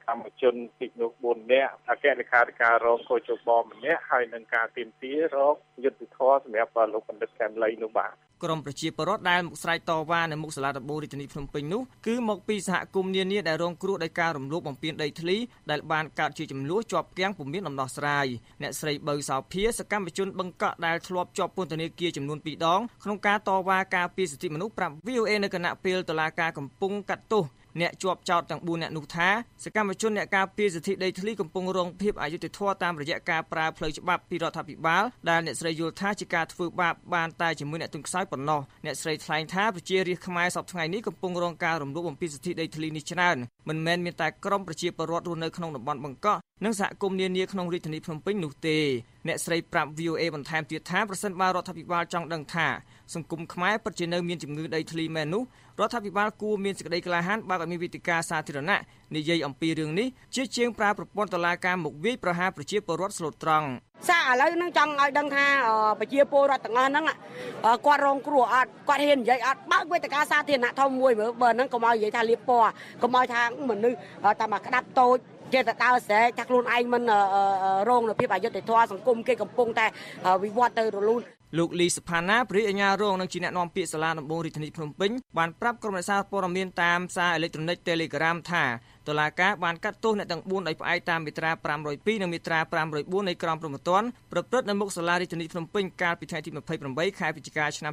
កម្មជនទីនោះ4នាក់អគ្គលេខាធិការរងកោជបម្នាក់ហើយនឹងការទាមទាររកយុត្តិធម៌សម្រាប់លោកបណ្ឌិតកែមលីនោះបាទក្រមប្រជាពលរដ្ឋដែលមកស្រែកតវ៉ានៅមុខសាលាដំបូងរាជធានីភ្នំពេញនោះគឺមកពីសហគមន៍នានាដែលរងគ្រោះដោយការរំលោភបំពានដីធ្លីដែលបានកើតជាចំនួនជាប់គាំងពុំមានដំណោះស្រាយអ្នកស្រីបើសោភាសកម្មជនបឹងកក់ដែលធ្លាប់ជាប់ពន្ធនាគារចំនួន2ដងក្នុងការតវ៉ាការពារសិទ្ធិមនុស្សប្រាប់ VOA នៅគណៈពេលតុលាការកំពុងកាត់ទោសអ្នកជាប់ចោទទាំង4អ្នកនោះថាសកម្មជនអ្នកការពារសិទ្ធិដីធ្លីកំពុងរងភាពអយុត្តិធម៌តាមរយៈការប្រើផ្លូវច្បាប់ពីរដ្ឋាភិបាលដែលអ្នកស្រីយល់ថាជាការធ្វើបាបបានតែជាមួយអ្នកទន់ខ្សោយប៉ុណ្ណោះអ្នកស្រីថ្លែងថាប្រជារាស្ត្រខ្មែរសពថ្ងៃនេះកំពុងរងការរំលោភបំពានសិទ្ធិដីធ្លីនេះច្រើនមិនមែនមានតែក្រមប្រជាពលរដ្ឋរស់នៅក្នុងតំបន់បង្កក់និងសហគមន៍នានាក្នុងរាជធានីភ្នំពេញនោះទេអ្នកស្រីប្រាប់ VOA បន្ថែមទៀតថាប្រសិនបើរដ្ឋាភិបាលចង់ដឹងថាសង្គមខ្មែរពិតជានៅមានជំងឺដីធ្លីមែននោះរដ្ឋាភិបាលគួរមានសេចក្តីក្លាហានបើកឲ្យមានវេទិកាសាធារណៈនិយាយអំពីរឿងនេះជាជាងប្រើប្រព័ន្ធតុលាការមកវាយប្រហារប្រជាពលរដ្ឋស្លូតត្រង់សាឥឡូវហ្នឹងចង់ឲ្យដឹងថាប្រជាពលរដ្ឋទាំងអស់ហ្នឹងគាត់រងគ្រោះអត់គាត់ហ៊ាននិយាយអត់បើកវេទិកាសាធារណៈធំមួយមើលបើហ្នឹងកុំឲ្យនិយាយថាលៀបពណ៌កុំឲ្យថាមនុស្សតែមកក្តាប់តូចចេះតែដើរស្រែកថាខ្លួនឯងមិនរងនូវភាពអយុត្តិធម៌សង្គមគេកំពុងតែវិវត្តទៅរលូនលោកលីសុផាណាព្រះអាជ្ញារងនិងជាអ្នកនាំពាក្យសាលាដំបងរាជធានីភ្នំពេញបានប្រាប់ក្រុមអ្នកសារព័ត៌មានតាមសារអេឡិចត្រូនិក Telegram ថាតុលាការបានកាត់ទោសអ្នកទាំង4ដោយផ្អែកតាមមាត្រា502និងមាត្រា504នៃក្រមព្រហ្មទណ្ឌប្រព្រឹត្តនៅមុខសាលារាជធានីភ្នំពេញកាលពីថ្ងៃទី28ខែវិច្ឆិកាឆ្នាំ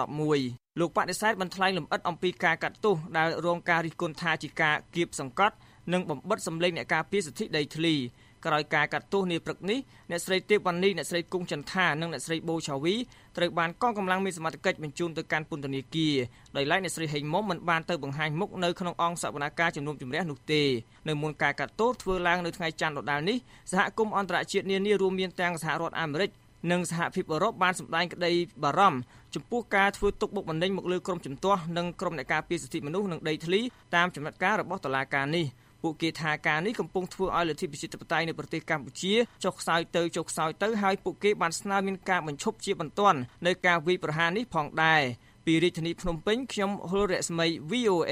2011លោកបដិសេធបន្ថែមលម្អិតអំពីការកាត់ទោសដែលរងការរិះគន់ថាជាការគៀបសង្កត់និងបំបិទសម្លេងអ្នកការពារសិទ្ធិដីធ្លីក្រោយការកាត់ទោសនាព្រឹកនេះអ្នកស្រីទេពវណ្ណីអ្នកស្រីគង់ចន្ទថានិងអ្នកស្រីបូឆាវីត្រូវបានកងកម្លាំងមានសមត្ថកិច្ចបញ្ជូនទៅកាន់ពន្ធនាគារដោយឡែកអ្នកស្រីហេងមុំមិនបានទៅបង្ហាញមុខនៅក្នុងអង្គសវនាការជំនុំជម្រះនោះទេនៅមុនការកាត់ទោសធ្វើឡើងនៅថ្ងៃច័ន្ទដដែលនេះសហគមន៍អន្តរជាតិនានារួមមានទាំងសហរដ្ឋអាមេរិកនិងសហភាពអឺរ៉ុបបានសម្ដែងក្តីបារម្ភចំពោះការធ្វើទុកបុកម្នេញមកលើក្រុមជំទាស់និងក្រុមអ្នកការពារសិទ្ធិមនុស្សនិងដីធ្លីតាមចំណាត់ការរបស់តុលាការនេះពួកគេថាការនេះកំពុងធ្វើឲ្យលទ្ធិប្រជាធិបតេយ្យនៅប្រទេសកម្ពុជាចុះខ្សោយទៅហើយពួកគេបានស្នើមានការបញ្ឈប់ជាបន្ទាន់នៅការវាយប្រហារនេះផងដែរពីរាជធានីភ្នំពេញខ្ញុំហុលរស្មី VOA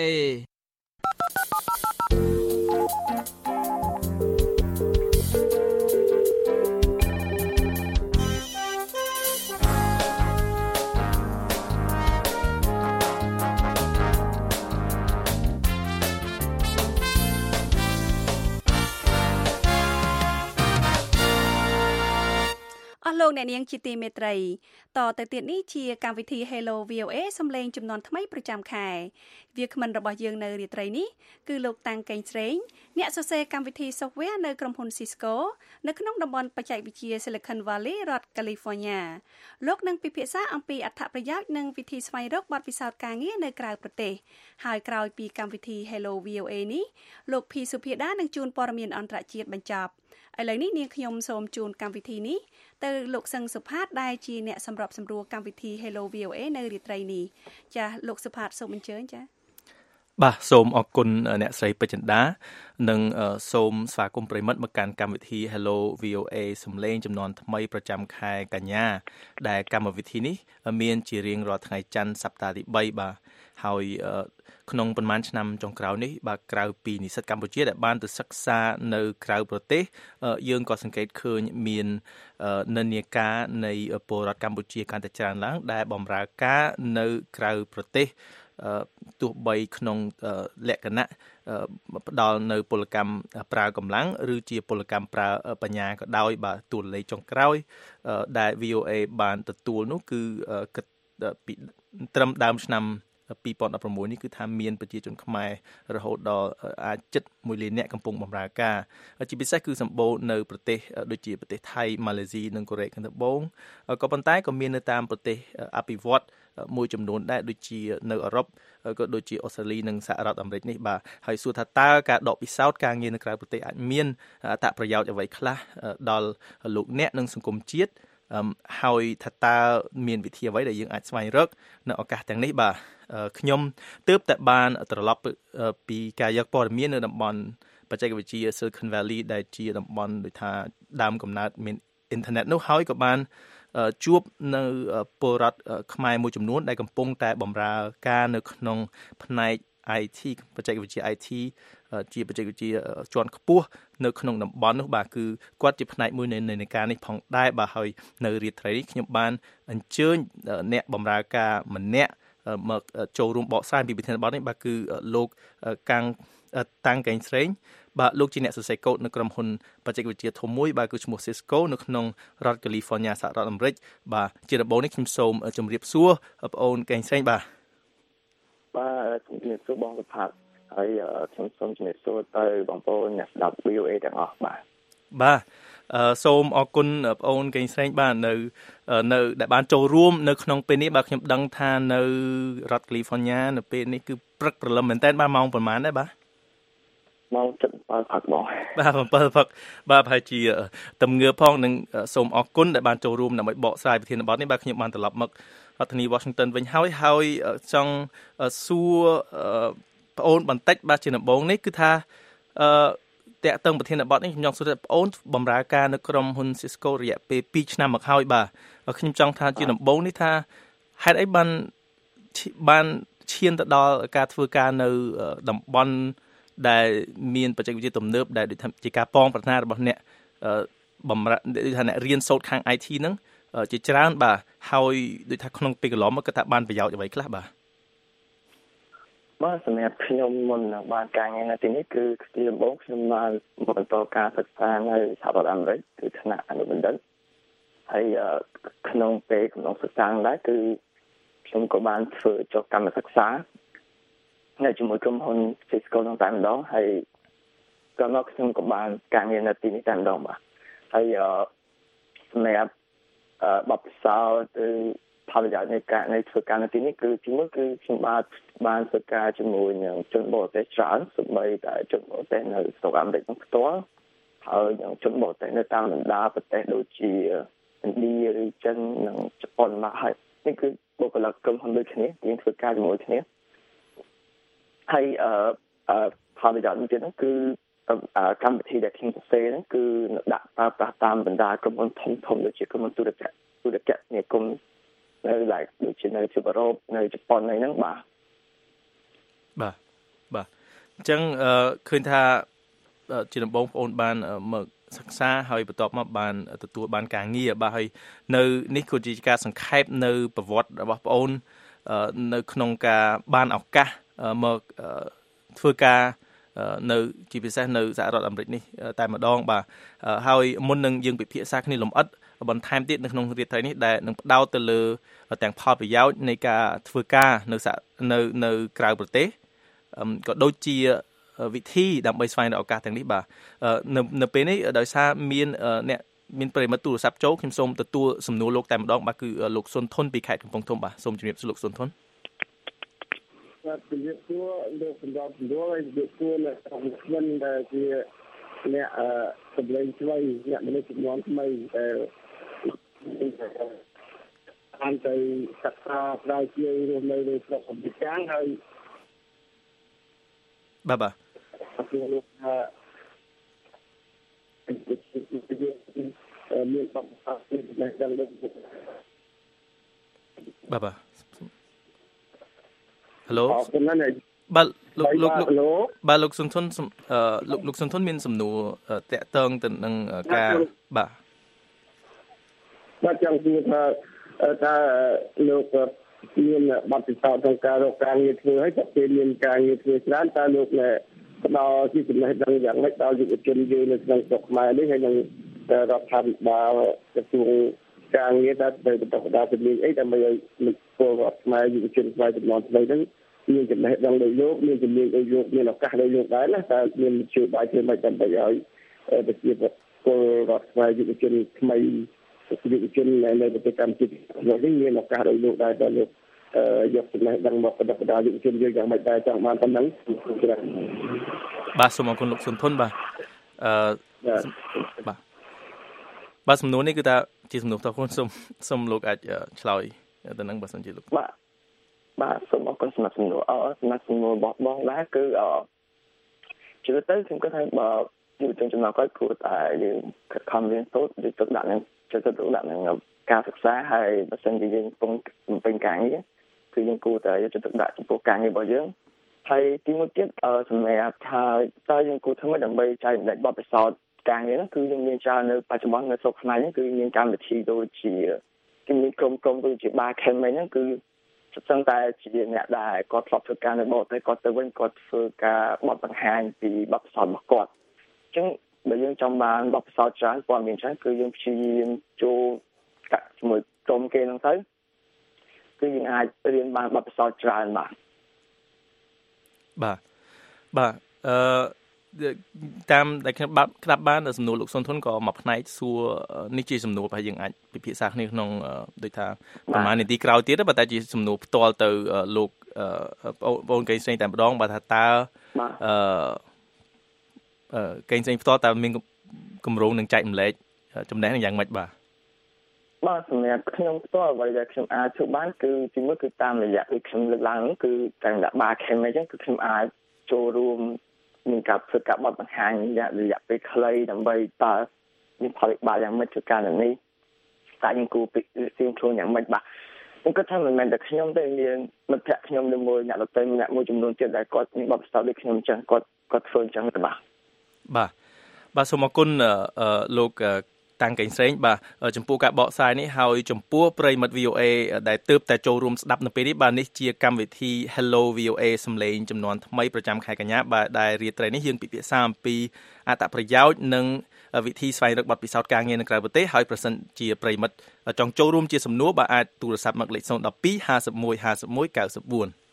លោកអ្នកនាងជាទីមេត្រីតទៅទៀតនេះជាកម្មវិធី Hello VOA សំឡេងចំនួនថ្មីប្រចាំខែវាគ្មិនរបស់យើងនៅរាត្រីនេះគឺលោកតាំងកេងស្រេងអ្នកសរសេរកម្មវិធី software នៅក្រុមហ៊ុន Cisco នៅក្នុងតំបន់បច្ចេកវិទ្យា Silicon Valley រដ្ឋ California លោកនឹងពិភាក្សាអំពីអត្ថប្រយោជន៍និងវិធីស្វែងរកបទពិសោធន៍ការងារនៅក្រៅប្រទេសហើយក្រោយពីកម្មវិធី Hello VOA នេះលោកភីសុភាដានឹងជួនព័ត៌មានអន្តរជាតិបញ្ចប់ឥឡូវនេះនាងខ្ញុំសូមជូនកម្មវិធីនេះទៅលោកសឹងសុផាតដែលជាអ្នកសម្របសម្រួលកម្មវិធី Hello VOA នៅរាត្រីនេះចាស់លោកសុផាតសូមអញ្ជើញចា៎បាទសូមអរគុណអ្នកស្រីពេជ្រចិន្តានិងសូមស្វាគមន៍ប្រិមិត្តមកកាន់កម្មវិធី Hello VOA សំឡេងចំនួនថ្មីប្រចាំខែកញ្ញាដែលកម្មវិធីនេះមានជារៀងរាល់ថ្ងៃច័ន្ទសប្តាហ៍ទី3បាទហើយក្នុងប៉ុន្មានឆ្នាំចុងក្រោយនេះបាទក្រៅពីនិស្សិតកម្ពុជាដែលបានទៅសិក្សានៅក្រៅប្រទេសយើងក៏សង្កេតឃើញមាននិន្នាការនៃពលរដ្ឋកម្ពុជាកាន់តែច្រើនឡើងដែលបម្រើការនៅក្រៅប្រទេសទោះបីក្នុងលក្ខណៈផ្ដល់នៅពលកម្មប្រើកម្លាំងឬជាពលកម្មប្រើបញ្ញាក៏ដោយបាទតួលេខចុងក្រោយដែល VOA បានទទួលនោះគឺគិតពីត្រឹមដើមឆ្នាំ2016នេះគឺថាមានប្រជាជនខ្មែររហូតដល់អាចជិត1លាននាក់កំពុងបម្រើការជាពិសេសគឺសម្បូរនៅប្រទេសដូចជាប្រទេសថៃម៉ាឡេស៊ីនិងកូរ៉េខាងត្បូងក៏ប៉ុន្តែក៏មាននៅតាមប្រទេសអភិវឌ្ឍមួយចំនួនដែរដូចជានៅអឺរ៉ុបក៏ដូចជាអូស្ត្រាលីនិងសហរដ្ឋអាមេរិកនេះបាទហើយសួរថាតើការដកពិសោធន៍ការងារនៅក្រៅប្រទេសអាចមានអត្ថប្រយោជន៍អ្វីខ្លះដល់លោកអ្នកនិងសង្គមជាតិហើយថាតើមានវិធីអ្វីដែលយើងអាចស្វែងរកនៅឱកាសទាំងនេះបាទខ្ញុំទើបតែបានត្រឡប់ពីការយកព័ត៌មាននៅតំបន់បច្ចេកវិទ្យា Silicon Valley ដែលជាតំបន់ដូចថាដើមកំណើតមានអ៊ីនធឺណិតនោះហើយក៏បានជួបនៅពលរដ្ឋខ្មែរមួយចំនួនដែលកំពុងតែបម្រើការនៅក្នុងផ្នែក IT បច្ចេកវិទ្យា IT ជាបច្ចេកវិទ្យាជាន់ខ្ពស់នៅក្នុងតំបន់នោះបាទគឺគាត់ជាផ្នែកមួយនៃការនេះផងដែរបាទហើយនៅរាត្រីនេះខ្ញុំបានអញ្ជើញអ្នកបម្រើការម្នាក់មកចូលរួមបកស្រាយពីប្រធានបទនេះបាទគឺលោកតាំងកែងស្រេងបាទលោកជាអ្នកសរសេរកូដនៅក្រុមហ៊ុនបច្ចេកវិទ្យាធំមួយបាទគឺឈ្មោះ Cisco នៅក្នុងរដ្ឋ California សហរដ្ឋអាមេរិកបាទជាដំបូងនេះខ្ញុំសូមជម្រាបសួរបងអូនកែងស្រេងបាទជំរាបសួរបងសុផាតហើយខ្ញុំសូមជំរាបសួរទៅបងប្អូនអ្នកស្ដាប់ VOA ទាំងអស់បាទសូមអរគុណបងអូនកែងស្រេងបាទនៅដែលបានចូលរួមនៅក្នុងពេលនេះបាទខ្ញុំដឹងថានៅរដ្ឋ California នៅពេលនេះគឺព្រឹកព្រលឹមមែនតើបាទម៉ោងប្រហែលដែរបាទម៉ោង 7:00 ព្រឹកបងបាទ 7:00 ព្រឹកបាទប្រហែលជាទំងើបផងនិងសូមអរគុណដែលបានចូលរួមដើម្បីបកស្រាយប្រធានបទនេះបាទខ្ញុំបានត្រឡប់មករដ្ឋធានី Washington វិញហើយចង់សួរបងអូនបន្តិចបាទជាដំបូងនេះគឺថាតាក់ទងប្រធានបទនេះខ្ញុំចង់សួរថាបងអូនបម្រើការនៅក្រុមហ៊ុន Cisco រយៈពេល2ឆ្នាំមកហើយបាទខ្ញុំចង់ថាជាដំបូងនេះថាហេតុអីបានឈានទៅដល់ការធ្វើការនៅតំបន់ដែលមានបច្ចេកវិទ្យាទំនើបដែលដូចជាការប៉ងប្រាថ្នារបស់អ្នកបំរើដូចថាអ្នករៀនសូត្រខាង IT ហ្នឹងជាច្រើនបាទហើយដូចថាក្នុងពេលកន្លងមកគាត់ថាបានប្រយោជន៍អ្វីខ្លះបាទសម្រាប់ខ្ញុំមុននឹងបានការងារនៅទីនេះគឺទីដំបូងខ្ញុំបានបន្តការសិក្សានៅសហរដ្ឋអាមេរិកគឺថ្នាក់អនុបណ្ឌិតហើយក្នុងពេលកំឡុងសិក្សាដែរគឺខ្ញុំក៏បានធ្វើចុះកម្មសិក្សានៅជាមួយក្រុមហ៊ុន Cisco នៅតែម្ដងហើយក៏មកខ្ញុំក៏បានការងារនៅទីនេះតែម្ដងបាទហើយសម្រាប់បបផ្សោទៅផលប្រយោជន៍នៃការធ្វើការនៅទីនេះគឺទីមួយគឺខ្ញុំបានធ្វើការជាមួយនឹងជនបរទេសច្រើនសូម្បីតែជនបរទេសនៅស្រុកអាមេរិកផ្ទាល់ហើយនឹងជនបរទេសនៅតាមបណ្ដាប្រទេសដូចជាឥណ្ឌាឬចិននិងជប៉ុនមកហើយនេះគឺបុគ្គលិកក្រុមហ៊ុនដូចគ្នាយើងធ្វើការជាមួយគ្នាហើយផលប្រយោជន៍ទៀតហ្នឹងគឺកម្មវិធីដែលខ្ញុំសរសេរហ្នឹងគឺដាក់ប្រើប្រាស់តាមបណ្ដាក្រុមហ៊ុនធំៗដូចជាក្រុមហ៊ុនទូរគមនាគមន៍នៅដូចជានៅអឺរ៉ុបនៅជប៉ុនហ្នឹងបាទអញ្ចឹងឃើញថាជាដំបូងបងអូនបានមកសិក្សាហើយបន្ទាប់មកបានទទួលបានការងារបាទហើយនៅនេះគឺជាការសង្ខេបនៅប្រវត្តិរបស់បងអូននៅក្នុងការបានឱកាសមកធ្វើការនៅជាពិសេសនៅសហរដ្ឋអាមេរិកនេះតែម្ដងបាទហើយមុននឹងយើងពិភាក្សាគ្នាលម្អិតបន្ថែមទៀតនៅក្នុងរាត្រីនេះដែលនឹងផ្ដោតទៅលើទាំងផលប្រយោជន៍នៃការធ្វើការនៅក្រៅប្រទេសក៏ដូចជាវិធីដើម្បីស្វែងរកឱកាសទាំងនេះបាទនៅពេលនេះដោយសារមានប្រិមត្តទូរស័ព្ទចូលខ្ញុំសូមទទួលសំណួរលោកតែម្ដងបាទគឺលោកសុនធុនពីខេត្តកំពង់ធំបាទសូមជម្រាបសួរលោកសុនធុនបាទជំរាបសួរលោកសម្រាប់ជំនួយជំរាបសួរអ្នកខ្ញុំដែលជាអ្នកសម្លេងថ្មីអ្នកមនុស្សជំនាន់ថ្មីដែលបានទៅសិក្សាស្រាវជ្រាវរស់នៅស្រុកកម្ពុជាហើយបាទលោកថាមានបបផ្សាយដែលដឹងបាទHello បាទលោកសុនធុនលោកសុនធុនមានសំណួរតាក់ទងទៅនឹងការបាទចង់និយាយថាលោកមានបទពិសោធន៍ក្នុងការរកការងារធ្វើហើយតែពេលមានការងារធ្វើច្រើនតើលោកផ្ដល់ជាចំណេះដឹងយ៉ាងម៉េចដល់យុវជនយើងនៅក្នុងស្រុកខ្មែរនេះហើយនឹងរដ្ឋាភិបាលក្រសួងការងារដែលទៅបន្តផ្ដល់ជំនាញអីដើម្បីឲ្យពលរដ្ឋខ្មែរយុវជនខ្មែរចំនួនថ្មីហ្នឹងមានចំណេះដឹងដោយលោកមានជំនាញដោយលោកមានឱកាសដោយលោកដែរណាតើមានជាបាយធ្វើម៉េចដើម្បីឲ្យប្រជាពលរដ្ឋខ្មែរយុវជនថ្មីយុវជននៅប្រទេសកម្ពុជានេះមានឱកាសដោយលោកដែរតើលោកយកចំណេះដឹងមកបណ្ដុះបណ្ដាលយុវជនយើងយ៉ាងម៉េចដែរចង់បានប៉ុណ្ណឹងបាទសូមអរគុណលោកសុនធុនបាទបាទសំណួរនេះគឺថាជាសំណួរតើខ្លួនសូមលោកអាចឆ្លើយទៅនឹងបើសិនជាលោកបាទសូមអរគុណសម្រាប់សំណួររបស់បងដែរគឺជឿទៅខ្ញុំគិតថាបើយុវជនចំនួនក្រោយគួរតែយើងខិតខំរៀនសូត្រឬទុកដាក់នឹងការសិក្សាហើយបើសិនជាយើងបំពេញការងារគឺយើងគួរតែយកចិត្តទុកដាក់ចំពោះការងាររបស់យើងហើយទីមួយទៀតសម្រាប់ថាតើយើងគួរធ្វើម៉េចដើម្បីចែករំលែកបទពិសោធន៍ការងារហ្នឹងគឺយើងមានច្រើននៅបច្ចុប្បន្ននៅស្រុកខ្មែរហ្នឹងគឺមានកម្មវិធីដូចជាគេមានក្រុមដូចជា Bar Camp ហ្នឹងគឺស្ទឹងតែជាអ្នកដែលគាត់ធ្លាប់ធ្វើការនៅបរទេសគាត់ទៅវិញគាត់ធ្វើការបទបង្ហាញពីបទពិសោធន៍របស់គាត់អញ្ចឹងបើយើងចង់បានបទពិសោធន៍ច្រើនព័ត៌មានច្រើនគឺយើងព្យាយាមចូលកាក់ជាមួយក្រុមគេហ្នឹងទៅគឺយើងអាចរៀនបានបទពិសោធន៍ច្រើនបាទតាមដែលខ្ញុំក្តាប់បានសំណួរលោកសុនធុនក៏មួយផ្នែកសួរនេះជាសំណួរប្រហែលយើងអាចពិភាក្សាគ្នាក្នុងដូចថាប្រហែលនាទីក្រោយទៀតប៉ុន្តែជាសំណួរផ្ទាល់ទៅលោកបងកេងសេងតែម្ដងបើថាតើកេងសេងផ្ទាល់តើមានគម្រោងនឹងចែករំលែកចំណេះនឹងយ៉ាងម៉េចបាទសម្រាប់ខ្ញុំផ្ទាល់អ្វីដែលខ្ញុំអាចធ្វើបានគឺទីមួយគឺតាមរយៈដូចខ្ញុំលើកឡើងហ្នឹងគឺតាមរយៈ Bar Camp អញ្ចឹងគឺខ្ញុំអាចចូលរួមមានការធ្វើការបទបង្ហាញរយៈពេលខ្លីដើម្បីតើមានផលវិបាកយ៉ាងម៉េចទៅការនេះតែយើងគួរពីរៀនខ្លួនយ៉ាងម៉េចបាទខ្ញុំគិតថាមិនមែនតែខ្ញុំទេមានមិត្តភក្តិខ្ញុំមួយអ្នកដទៃម្នាក់មួយចំនួនទៀតដែលគាត់មានបទពិសោធន៍ដូចខ្ញុំអញ្ចឹងគាត់ធ្វើអញ្ចឹងទៅបាទសូមអរគុណលោកតាំងកេងស្រេងបាទចំពោះការបកស្រាយនេះហើយចំពោះប្រិយមិត្ត VOA ដែលទើបតែចូលរួមស្ដាប់នៅពេលនេះបាទនេះជាកម្មវិធី Hello VOA សំឡេងចំនួនថ្មីប្រចាំខែកញ្ញាបាទដែលរាត្រីនេះយើងពិភាក្សាអំពីអត្ថប្រយោជន៍និងវិធីស្វែងរកបទពិសោធន៍ការងារនៅក្រៅប្រទេសហើយប្រសិនជាប្រិយមិត្តចង់ចូលរួមជាសំណួរបាទអាចទូរស័ព្ទមកលេខ012 51 51 94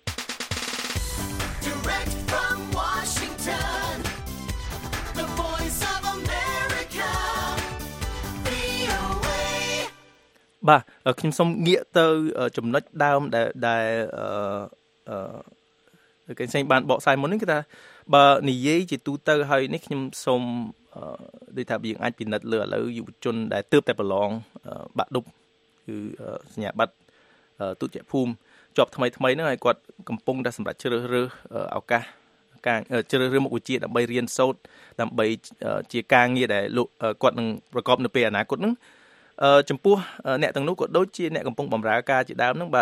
បាទខ្ញុំសូមងាកទៅចំណុចដើមដែលកេងសេងបានបកស្រាយមុននេះគឺថាបើនិយាយជាទូទៅហើយនេះខ្ញុំសូមដូចថាយើងអាចពិនិត្យលើឥឡូវយុវជនដែលទើបតែប្រឡងបាក់ឌុបគឺសញ្ញាបត្រទុតិយភូមិជាប់ថ្មីហ្នឹងហើយគាត់កំពុងតែសម្រាប់ជ្រើសរើសឱកាសការជ្រើសរើសមុខវិជ្ជាដើម្បីរៀនសូត្រដើម្បីជាការងារដែលគាត់នឹងប្រកបនៅពេលអនាគតហ្នឹងចំពោះអ្នកទាំងនោះក៏ដូចជាអ្នកកំពុងបម្រើការជាដើមហ្នឹងបាទ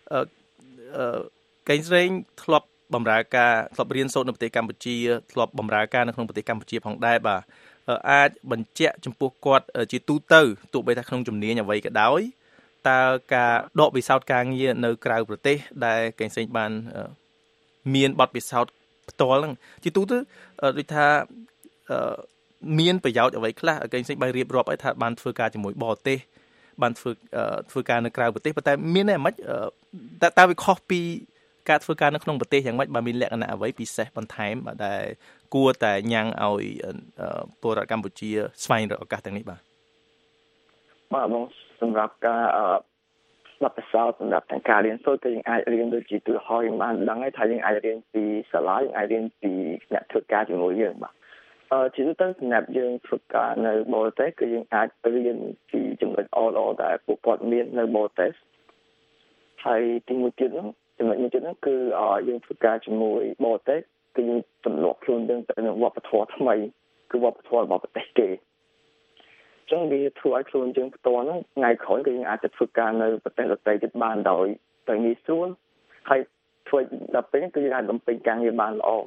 កេងស្រេងធ្លាប់បម្រើការធ្លាប់រៀនសូត្រនៅប្រទេសកម្ពុជាធ្លាប់បម្រើការនៅក្នុងប្រទេសកម្ពុជាផងដែរបាទអាចបញ្ជាក់ចំពោះគាត់ជាទូទៅទោះបីថាក្នុងជំនាញអ្វីក៏ដោយតើការដកពិសោធន៍ការងារនៅក្រៅប្រទេសដែលកេងស្រេងបានមានបទពិសោធន៍ផ្ទាល់ហ្នឹងជាទូទៅដូចថាមានប្រយោជន៍អ្វីខ្លះកេងសេងបានរៀបរាប់ឲ្យថាបានធ្វើការជាមួយបរទេសបានធ្វើការនៅក្រៅប្រទេសប៉ុន្តែមានតែមិនតើវាខុសពីការធ្វើការនៅក្នុងប្រទេសយ៉ាងម៉េចបើមានលក្ខណៈអ្វីពិសេសបន្ថែមដែលគួរតែញ៉ាំងឲ្យពលរដ្ឋកម្ពុជាស្វែងរកឱកាសទាំងនេះបាទបងសម្រាប់ការបទពិសោធន៍សម្រាប់ទាំងការរៀនសូត្រគឺយើងអាចរៀនដូចជាទូហោយើងបានដឹងហើយថាយើងអាចរៀនពីសាលាយើងអាចរៀនពីអ្នកធ្វើការជាមួយយើងបាទជាទូទៅសម្រាប់យើងធ្វើការនៅបរទេសគឺយើងអាចរៀនពីចំណុចល្អៗដែលពួកគាត់មាននៅបរទេសហើយទីមួយទៀតហ្នឹងចំណុចមួយទៀតហ្នឹងគឺយើងធ្វើការជាមួយបរទេសគឺយើងទម្លាប់ខ្លួនយើងទៅនឹងវប្បធម៌ថ្មីគឺវប្បធម៌របស់ប្រទេសគេចឹងវាធ្វើឲ្យខ្លួនយើងផ្ទាល់ហ្នឹងថ្ងៃក្រោយគឺយើងអាចទៅធ្វើការនៅប្រទេសដទៃទៀតបានដោយងាយស្រួលហើយធ្វើដល់ពេលគឺយើងអាចបំពេញការងារបានល្អ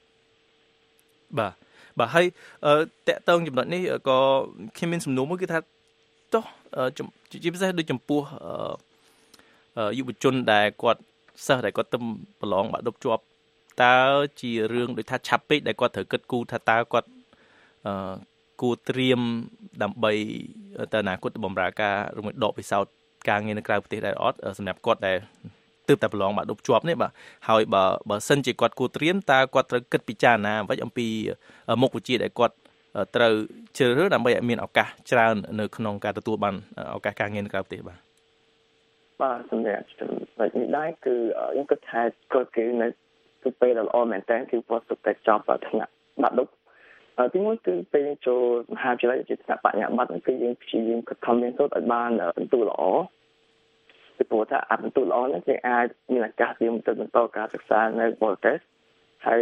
បាទហើយតកតងចំណុចនេះក៏ខ្ញុំមានសំណួរមួយគឺថាចុះជាពិសេសដូចចំពោះយុវជនដែលគាត់សិស្សដែលគាត់ទៅប្រឡងបាក់ឌុបជាប់តើជារឿងដូចថាឆាប់ពេកដែលគាត់ត្រូវគិតគូរថាតើគាត់គួរត្រៀមដើម្បីទៅអនាគតបម្រើការឬមួយដកពិសោធន៍ការងារនៅក្រៅប្រទេសដែរអត់សម្រាប់គាត់ដែលទើបតែប្រឡងបាក់ឌុបជាប់នេះបាទហើយបើសិនជាគាត់គួរត្រៀមតើគាត់ត្រូវគិតពិចារណាអ្វីអំពីមុខវិជ្ជាដែលគាត់ត្រូវជ្រើសរើសដើម្បីឲ្យមានឱកាសច្រើននៅក្នុងការទទួលបានឱកាសការងារនៅក្រៅប្រទេសបាទសម្រាប់នេះដែរគឺខ្ញុំគិតថាគាត់គេនៅគឺពេលដ៏ល្អមែនតើគឺគាត់សុខតែចប់ថ្នាក់បាក់ឌុបទីមួយគឺពេលចូលមហាវិទ្យាល័យជាថ្នាក់បញ្ញាបត្រគឺយើងព្យាយាមខិតខំរៀនសូត្រឲ្យបានបន្ទូល្អពីព្រោះថាបន្ទូល្អនេះគេអាចមានឱកាសរៀនទៅបន្តការសិក្សានៅបរទេសហើយ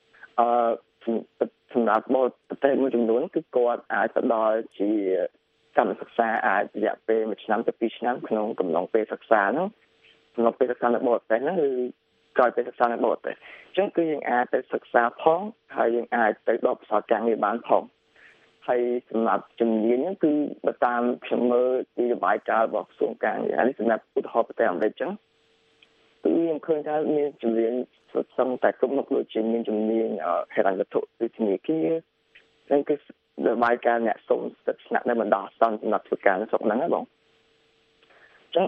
សម្រាប់ប្រទេសមួយចំនួនគឺគាត់អាចផ្ដល់ជាកម្មសិក្សាអាចរយៈពេល1ឆ្នាំទៅ2ឆ្នាំក្នុងកំឡុងពេលសិក្សាហ្នឹងក្នុងពេលសិក្សានៅបរទេសហ្នឹងគឺក្រោយពេលសិក្សានៅបរទេសអញ្ចឹងគឺយើងអាចទៅសិក្សាផងហើយយើងអាចទៅដកផ្សោតការងារបានផងហើយសម្រាប់ជំនាញហ្នឹងគឺបើតាមខ្ញុំមើលពីរបាយការណ៍របស់ក្រសួងការងារនេះសម្រាប់ឧទាហរណ៍ប្រទេសអាមេរិកអញ្ចឹងគឺខ្ញុំឃើញថាមានជំនាញសឹងតែគ្រប់មុខដូចជាមានជំនាញហិរញ្ញវត្ថុវិទ្យាគារហ្នឹងគឺរបាយការណ៍អ្នកសូមសិទ្ធិស្នាក់នៅបណ្ដោះអាសន្នសម្រាប់ធ្វើការនៅស្រុកហ្នឹងណាបងអញ្ចឹង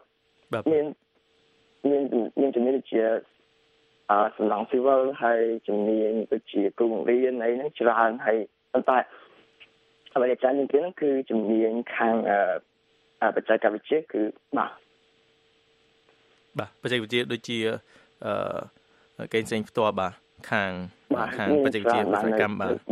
មានជំនាញដូចជាសំណង់ស៊ីវិលហើយជំនាញដូចជាគ្រូបង្រៀនអីហ្នឹងច្រើនហើយប៉ុន្តែអ្វីដែលច្រើនជាងគេហ្នឹងគឺជំនាញខាងបច្ចេកវិទ្យាគឺបាទបច្ចេកវិទ្យាដូចជាកេងផ្សេងផ្ទាល់បាទខាងបច្ចេកវិទ្យាឧស្សាហកម្មបាទ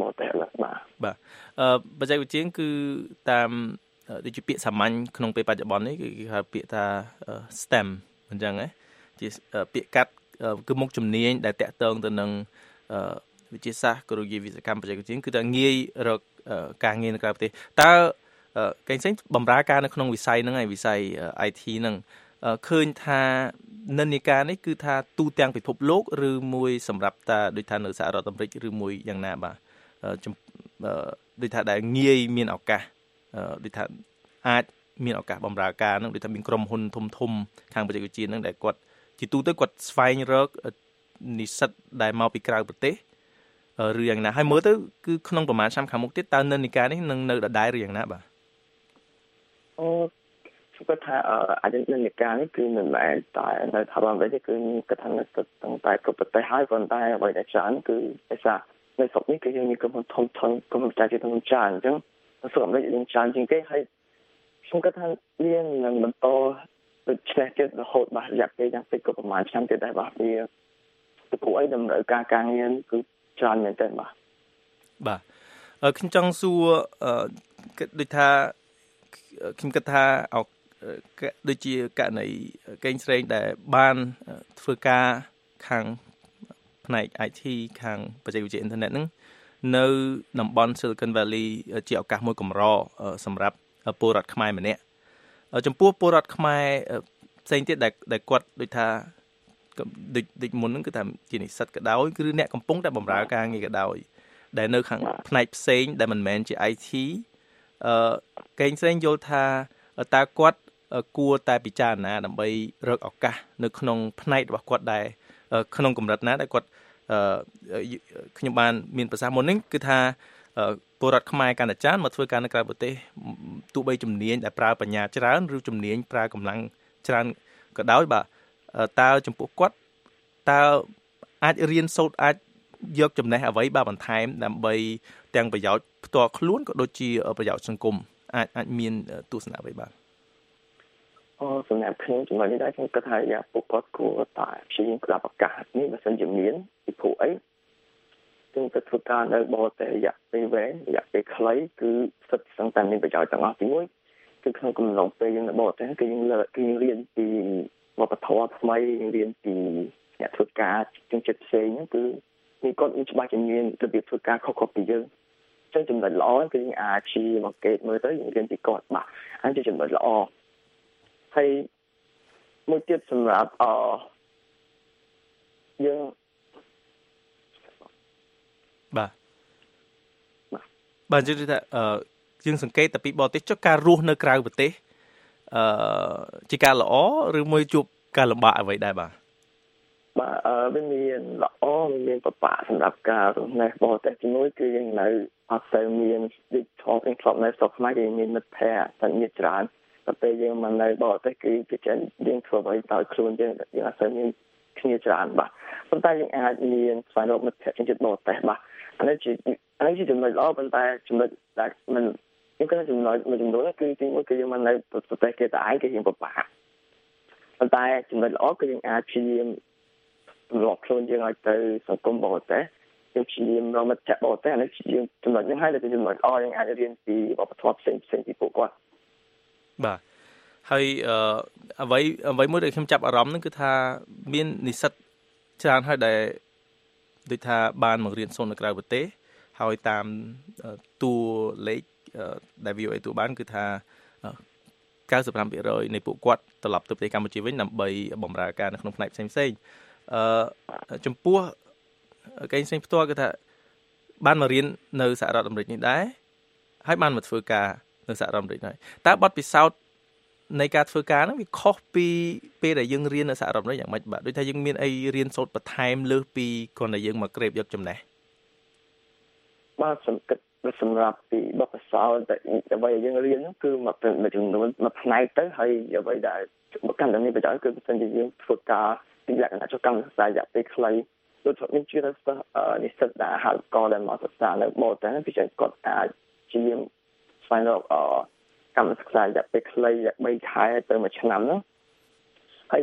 បច្ចេកវិទ្យាគឺតាមដូចជាពាក្យសាមញ្ញក្នុងពេលបច្ចុប្បន្ននេះគឺគេហៅពាក្យថា STEM អញ្ចឹងជាពាក្យកាត់គឺមុខជំនាញដែលតាក់ទងទៅនឹងវិទ្យាសាស្ត្រគរុយវិទ្យាកម្មបច្ចេកវិទ្យាគឺថាងាយរកការងារនៅក្រៅប្រទេសតើកេងផ្សេងបម្រើការនៅក្នុងវិស័យហ្នឹងហើយវិស័យ IT ហ្នឹងឃើញថានិន្នាការនេះគឺថាទូទាំងពិភពលោកឬមួយសម្រាប់តាដូចថានៅសហរដ្ឋអាមេរិកឬមួយយ៉ាងណាបាទដូចថាដែលងាយមានឱកាសដូចថាអាចមានឱកាសបម្រើការហ្នឹងដូចថាមានក្រុមហ៊ុនធំខាងបច្ចេកវិទ្យាហ្នឹងដែលគាត់ជាទូទៅគាត់ស្វែងរកនិស្សិតដែលមកពីក្រៅប្រទេសឬយ៉ាងណាហើយមើលទៅគឺក្នុងប្រហែលឆ្នាំខាងមុខទៀតតើនិន្នាការនេះនឹងនៅដដែលឬយ៉ាងណាបាទគាត់ថាអាចនិន្នាការនេះគឺមិនមែនតែនៅថាបានវិញគឺគាត់ថានៅตั้งតែគ្រប់ប្រទេសហើយប៉ុន្តែអ្វីដែលច្រើនគឺដោយសារនៅស្រុកនេះគឺយើងមានក្រុមហ៊ុនធំក្រុមហ៊ុនចាស់ជាធំច្រើនអញ្ចឹងស្រុកអាមេរិកយើងច្រើនជាងគេហើយខ្ញុំគាត់ថាវានឹងបន្តដូចឆ្នេះទៀតរហូតបាទរយៈពេលយ៉ាងតិចក៏ប្រហែលឆ្នាំទៀតដែរបាទវាទៅពួកអីតម្រូវការងារគឺច្រើនមែនទែនបាទខ្ញុំចង់សួរដូចថាខ្ញុំគិតថាដូចជាករណីកេងស្រេងដែលបានធ្វើការខាងផ្នែក IT ខាងបច្ចេកវិទ្យាអ៊ីនធឺណិតហ្នឹងនៅតំបន់ Silicon Valley ជាឱកាសមួយកម្រសម្រាប់ពលរដ្ឋខ្មែរម្នាក់ចំពោះពលរដ្ឋខ្មែរផ្សេងទៀតដែលគាត់ដូចថាដូចមុនហ្នឹងគឺថាជានិស្សិតក៏ដោយគឺអ្នកកំពុងតែបម្រើការងារក៏ដោយដែលនៅខាងផ្នែកផ្សេងដែលមិនមែនជា IT កេងផ្សេងយល់ថាតើគាត់គួរតែពិចារណាដើម្បីរកឱកាសនៅក្នុងផ្នែករបស់គាត់ដែរក្នុងកម្រិតណាដែលគាត់ខ្ញុំបានមានប្រសាសន៍មុននេះគឺថាពលរដ្ឋខ្មែរកាន់តែច្រើនមកធ្វើការនៅក្រៅប្រទេសទោះបីជំនាញដែលប្រើបញ្ញាច្រើនឬជំនាញប្រើកម្លាំងច្រើនក៏ដោយបាទតើចំពោះគាត់តើអាចរៀនសូត្រអាចយកចំណេះអ្វីបាទបន្ថែមដើម្បីទាំងប្រយោជន៍ផ្ទាល់ខ្លួនក៏ដូចជាប្រយោជន៍សង្គមអាចមានទស្សនៈអ្វីបាទសម្រាប់ខ្ញុំចំណុចនេះដែរខ្ញុំគិតថាយ៉ាងពួកគាត់គួរតែព្យាយាមក្តាប់ឱកាសនេះបើសិនជាមានពីព្រោះអីខ្ញុំទៅធ្វើការនៅបរទេសរយៈពេលវែងរយៈពេលខ្លីគឺសិតសឹងតែមានប្រយោជន៍ទាំងអស់ទីមួយគឺក្នុងកំឡុងពេលយើងនៅបរទេសគឺយើងរៀនពីវប្បធម៌ថ្មីរៀនពីអ្នកធ្វើការចិត្តផ្សេងគឺនេះគាត់មានច្បាស់ជាមានរបៀបធ្វើការខុសៗពីយើងចឹងចំណុចល្អគឺយើងអាចជាមកកេតមើលទៅយើងរៀនពីគាត់បាទហើយជាចំណុចល្អហើយមួយទៀតសម្រាប់យើងបាទជឿថាយើងសង្កេតតែពីបរទេសចុះការរស់នៅក្រៅប្រទេសជាការល្អឬមួយជួបការលំបាកអ្វីដែរបាទវាមានល្អមានពិបាកសម្រាប់ការរស់នៅបរទេសជាមួយគឺយើងនៅអត់ទៅមានដូចធ្លាប់នៅស្រុកខ្មែរគេមានមិត្តភ័ក្តិសាច់ញាតិច្រើនតែពេលយើងមកនៅបរទេសគឺគេចេះយើងធ្វើអ្វីដោយខ្លួនយើងអត់ទៅមានគ្នាច្រើនបាទប៉ុន្តែយើងអាចមានស្វែងរកមិត្តភ័ក្តិជាតិបរទេសបាទអានេះជាចំណុចល្អប៉ុន្តែចំណុចដែលមិនខ្ញុំគិតថាចំណុចមួយចំនួនគឺទីមួយគឺយើងមកនៅប្រទេសគេតែឯងគេយើងពិបាកប៉ុន្តែចំណុចល្អគឺយើងអាចព្យាយាមទម្លាប់ខ្លួនយើងឲ្យទៅសង្គមបរទេសយើងព្យាយាមរកមិត្តភ័ក្តិបរទេសអានេះជាចំណុចនេះហើយដែលជាចំណុចល្អយើងអាចរៀនពីវប្បធម៌ផ្សេងពីពួកគាត់បាទហើយអ្វីមួយដែលខ្ញុំចាប់អារម្មណ៍ហ្នឹងគឺថាមាននិស្សិតច្រើនហើយដែលដូចថាបានមករៀនសូត្រនៅក្រៅប្រទេសហើយតាមតួលេខដែល VOA ទូបានគឺថា95% នៃពួកគាត់ត្រឡប់ទៅប្រទេសកម្ពុជាវិញដើម្បីបម្រើការនៅក្នុងផ្នែកផ្សេងៗចំពោះកេងសេងផ្ទាល់គឺថាបានមករៀននៅសហរដ្ឋអាមេរិកនេះដែរហើយបានមកធ្វើការនៅសហរដ្ឋអាមេរិកដែរតើបទពិសោធន៍នៃការធ្វើការហ្នឹងវាខុសពីពេលដែលយើងរៀននៅសហរដ្ឋអាមេរិកយ៉ាងម៉េចបាទដូចថាយើងមានអីរៀនសូត្របន្ថែមលើសពីគ្រាន់តែយើងមកក្រេបយកចំណេះបាទសម្រាប់ពីបទពិសោធន៍ដែលអ្វីយើងរៀនហ្នឹងគឺមកចំនួនមួយផ្នែកទៅហើយអ្វីដែលកាន់តែមានប្រយោជន៍គឺបើសិនជាយើងធ្វើការពីលក្ខណៈចូលកម្មសិក្សារយៈពេលខ្លីដូចខ្ញុំជឿថានិស្សិតដែលហៅកដែលមកសិក្សានៅបរទេសពីគាត់អាចជាស្វែងរកកម្មសិក្សាររយៈពេលខ្លីរយៈ3ខែទៅ1ឆ្នាំហ្នឹងហើយ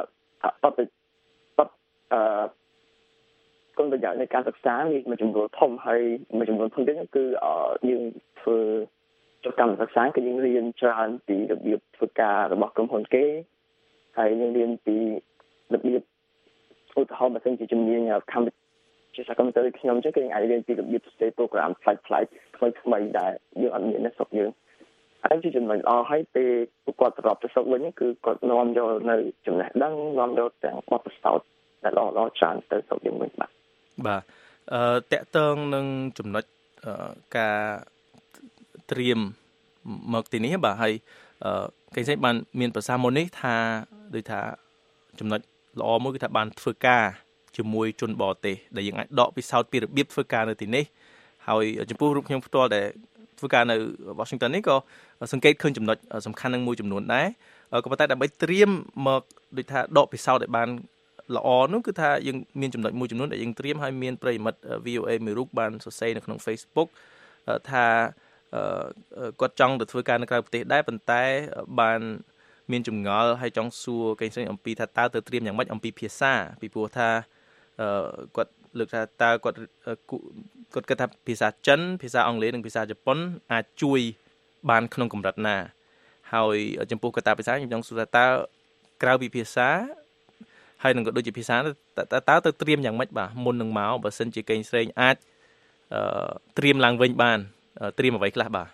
គុណប្រយោជន៍នៃការសិក្សាមានចំនួនធំហើយមួយចំនួនធំទៀតគឺយើងធ្វើចូលកម្មសិក្សាគឺយើងរៀនច្រើនពីរបៀបធ្វើការរបស់ក្រុមហ៊ុនគេហើយយើងរៀនពីរបៀបឧទាហរណ៍បើសិនជាជំនាញកម្មវិធីជាសាកលវិទ្យាល័យខ្ញុំចឹងគេអាចរៀនពីរបៀបផ្សេង program ផ្លាច់ថ្មីដែលយើងអត់មាននៅស្រុកយើងហើយជាចំណុចល្អហើយពេលគាត់ត្រឡប់ទៅស្រុកវិញគឺគាត់នាំយកនៅចំណេះដឹងនាំយកទាំងបទពិសោធន៍ដែលល្អច្រើនទៅស្រុកយើងវិញបាទតកតងនឹងចំណុចការត្រៀមមកទីនេះបាទហើយកេងសេងបានមានប្រសាសន៍មុននេះថាដូចថាចំណុចល្អមួយគឺថាបានធ្វើការជាមួយជនបរទេសដែលយើងអាចដកពិសោធន៍ពីរបៀបធ្វើការនៅទីនេះហើយចំពោះរូបខ្ញុំផ្ទាល់ដែលធ្វើការនៅ Washington នេះក៏សង្កេតឃើញចំណុចសំខាន់នឹងមួយចំនួនដែរក៏ប៉ុន្តែដើម្បីត្រៀមមកដូចថាដកពិសោធន៍ឲ្យបានល្អនោះគឺថាយើងមានចំណុចមួយចំនួនដែលយើងត្រៀមឲ្យមានប្រិយមិត្ត VOA មួយរូបបានសរសេរនៅក្នុង Facebook ថាគាត់ចង់ទៅធ្វើការនៅក្រៅប្រទេសដែរប៉ុន្តែបានមានចម្ងល់ហើយចង់សួរកេងសេងអំពីថាតើទៅត្រៀមយ៉ាងម៉េចអំពីភាសាពីព្រោះថាគាត់លើកថាតើគាត់គិតថាភាសាចិនភាសាអង់គ្លេសនិងភាសាជប៉ុនអាចជួយបានក្នុងកម្រិតណាហើយចំពោះកត្តាភាសាខ្ញុំចង់សួរថាតើក្រៅពីភាសាហើយនឹងក៏ដូចជាភាសាតើទៅត្រៀមយ៉ាងម៉េចបាទមុននឹងមកបើសិនជាកេងសេងអាចត្រៀមឡើងវិញបានត្រៀមអ្វីខ្លះបាទ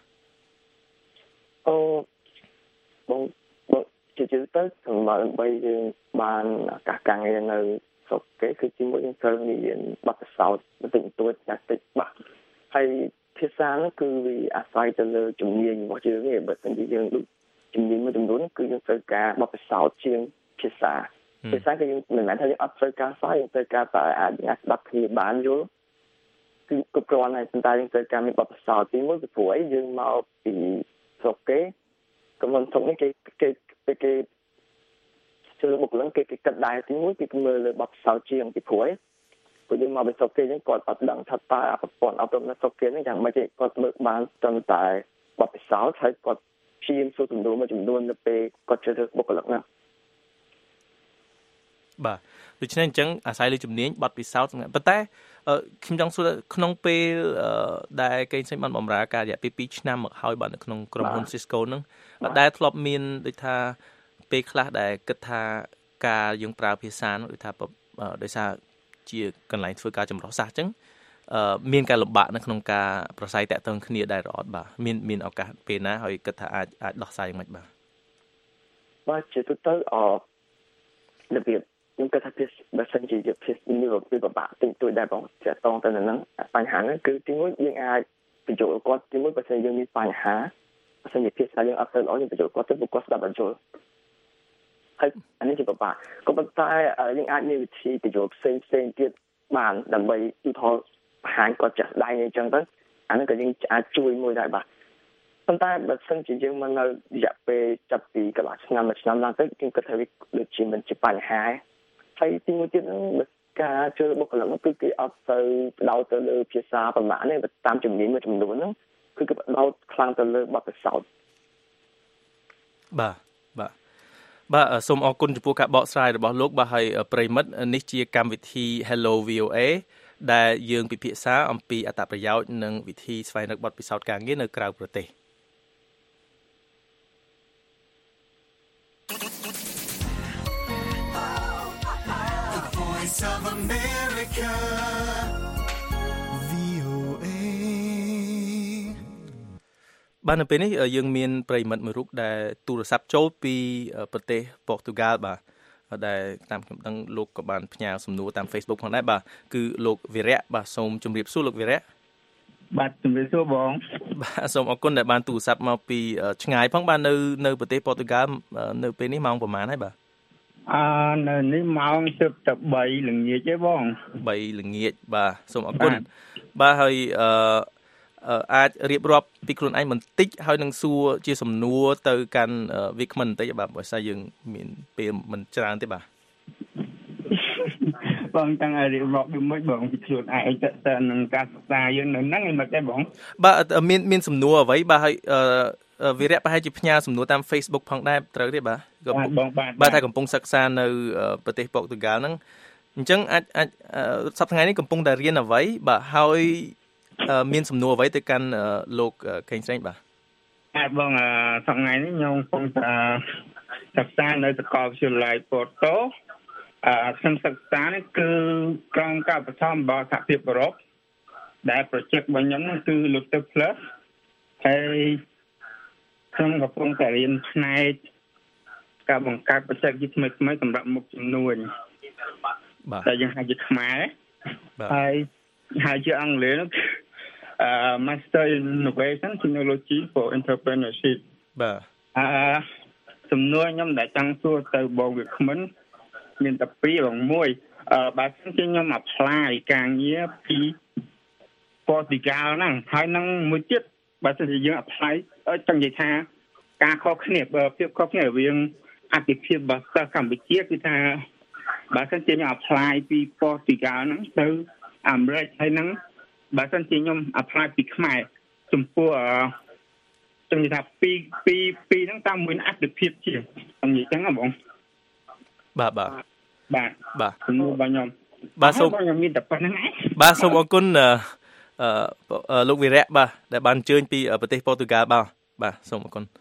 បងជាទៅដើម្បីយើងបានឱកាសការងារនៅស្រុកគេគឺជាមួយនឹងត្រូវរៀនបទពិសោធន៍បន្តិចបន្តួចចាស់តិចបាទហើយភាសានោះគឺវាអាស្រ័យទៅលើជំនាញរបស់យើងឯងបើសិនជាយើងដូចជំនាញមួយចំនួនគឺយើងត្រូវការបទពិសោធន៍ជាងភាសាគឺយើងមិនមែនថាយើងអត់ត្រូវការសោះយើងត្រូវការតែអាចស្ដាប់គ្នាបានយល់គឺគ្រប់គ្រាន់ហើយប៉ុន្តែយើងត្រូវការមានបទពិសោធន៍ទីមួយពីព្រោះអីយើងមកពីស្រុកគេកំពុងស្រុកនេះគេជឿបុគ្គលិកគេគិតដែរទីមួយគេមើលលើបទពិសោធន៍ជាងពីព្រោះអីព្រោះយើងមកពីស្រុកគេហ្នឹងគាត់អត់ដឹងថាតើប្រព័ន្ធអប់រំនៅស្រុកគេហ្នឹងយ៉ាងម៉េចទេគាត់មើលបានត្រឹមតែបទពិសោធន៍ហើយគាត់ព្យាយាមសួរសំណួរមួយចំនួននៅពេលគាត់ជឿបុគ្គលិកណាបាទដូច្នេះអញ្ចឹងអាស្រ័យលើជំនាញបទពិសោធន៍ប៉ុន្តែខ្ញុំចង់សួរក្នុងពេលដែលកេងសេងបានបម្រើការរយៈពេល2ឆ្នាំមកហើយបាទនៅក្នុងក្រុមហ៊ុន Cisco ហ្នឹងដែលធ្លាប់មានដូចថាពេលខ្លះដែលគិតថាការយើងប្រើភាសានោះដូចថាដោយសារជាកន្លែងធ្វើការចម្រុះសាសអញ្ចឹងមានការលំបាកនៅក្នុងការប្រស័យតាក់ទងគ្នាដែររអត់បាទមានឱកាសពេលណាហើយគិតថាអាចដោះស្រាយយ៉ាងម៉េចបាទជាទូទៅរបៀបខ្ញុំគិតថាបើសិនជាភាសានេះវាពិបាកតិចតួចដែរបងចាក់តងទៅនឹងបញ្ហាហ្នឹងគឺទីមួយយើងអាចបញ្ចូលគាត់ទីមួយបើសិនយើងមានបញ្ហាបើសិនជាភាសាយើងអត់ទៅល្អយើងបញ្ចូលគាត់ទៅពួកគាត់ស្ដាប់បញ្ចូលហើយអានេះជាពិបាកក៏ប៉ុន្តែយើងអាចមានវិធីបញ្ចូលផ្សេងទៀតបានដើម្បីឧទាហរណ៍បង្ហាញគាត់ចាស់ដៃអញ្ចឹងទៅអានេះក៏យើងអាចជួយមួយដែរបាទប៉ុន្តែបើសិនជាយើងមកនៅរយៈពេលចាប់ពីកន្លះឆ្នាំមួយឆ្នាំឡើងទៅខ្ញុំគិតថាវាដូចជាមិនជាបញ្ហាហើយទីមួយទៀតការជឿបុគ្គលិកនោះគឺគេអត់ទៅផ្ដោតទៅលើភាសាប្រមាណទេតាមជំនាញមួយចំនួនហ្នឹងគឺគេផ្ដោតខ្លាំងទៅលើបទពិសោធន៍បាទសូមអរគុណចំពោះការបកស្រាយរបស់លោកបាទហើយប្រិមិត្តនេះជាកម្មវិធី Hello VOA ដែលយើងពិភាក្សាអំពីអត្ថប្រយោជន៍និងវិធីស្វែងរកបទពិសោធន៍ការងារនៅក្រៅប្រទេស of America VOA បាទនៅពេលនេះយើងមានប្រិយមិត្តមួយរូបដែលទូរស័ព្ទចូលពីប្រទេសប៉ូទុយហ្គាល់បាទដែលតាមខ្ញុំដឹងលោកក៏បានផ្ញើសំណួរតាម Facebook ផងដែរបាទគឺលោកវីរៈបាទសូមជម្រាបសួរលោកវីរៈបាទជំរាបសួរបងបាទសូមអរគុណដែលបានទូរស័ព្ទមកពីឆ្ងាយផងបាទនៅប្រទេសប៉ូទុយហ្គាល់នៅពេលនេះម៉ោងប្រហែលហើយបាទនៅនេះម៉ោងជិតតែ3ល្ងាចទេបង 3ល្ងាចបាទសូមអរគុណបាទហើយអាចរៀបរាប់ពីខ្លួនឯងបន្តិចហើយនឹងសួរជាសំណួរទៅកាន់វាគ្មិនបន្តិចបាទបើស្អីយើងមានពេលមិនច្រើនទេបាទបងតាំងឲ្យរៀបរាប់ពីមួយបងពីខ្លួនឯងទៅនឹងការសិក្សាយើងនៅហ្នឹងឯងមិនទេបងបាទមានសំណួរអ្វីបាទហើយវីរៈប្រហែលជាផ្ញើសំណួរតាម Facebook ផងដែរត្រូវទេបាទបាទថាកំពុងសិក្សានៅប្រទេសប៉ូទុយហ្គាល់ហ្នឹងអញ្ចឹងអាចសប្តាហ៍ថ្ងៃនេះកំពុងតែរៀនអ្វីបាទហើយមានសំណួរអ្វីទៅកាន់លោកកេងស្រេងបាទបងសប្តាហ៍ថ្ងៃនេះខ្ញុំកំពុងតែសិក្សានៅសាកលវិទ្យាល័យប៉ូតូខ្ញុំសិក្សានេះគឺក្រមការបឋមរបស់សហភាពអឺរ៉ុបដែលproject របស់ខ្ញុំគឺ Lotus Plus ហើយខ្ញុំកំពុងតែរៀនផ្នែកការបង្កើតបច្ចេកវិទ្យាថ្មីៗសម្រាប់មុខចំនួនបាទតែយើងហៅជាខ្មែរហើយហៅជាអង់គ្លេសនោះMaster Innovation Technology for Entrepreneurship បាទសំណួរខ្ញុំដែលចង់សួរទៅបងវាគ្មិនមានតែពីរបងមួយបើសិនជាខ្ញុំ apply ការងារពី Portugal ហ្នឹងហើយនឹងមួយទៀតបើសិនជាយើង apply ចង់និយាយថាការខុសគ្នាភាពខុសគ្នារវាងអតិភិបរបស់សិស្សកម្ពុជាគឺថាបើសិនជាខ្ញុំ apply ពី Portugal ហ្នឹងទៅអាមេរិកហើយនឹងបើសិនជាខ្ញុំ apply ពីខ្មែរចំពោះចង់និយាយថាពីហ្នឹងតាមមួយអតិភិបជានិយាយចឹងណាបងបាទជំនួសរបស់ខ្ញុំបាទសូមខ្ញុំមានតែប៉ុណ្្នឹងឯងបាទសូមអរគុណលោកវីរៈបាទដែលបានអញ្ជើញពីប្រទេសប៉ូទុយហ្គាល់បាទសូមអរគុណ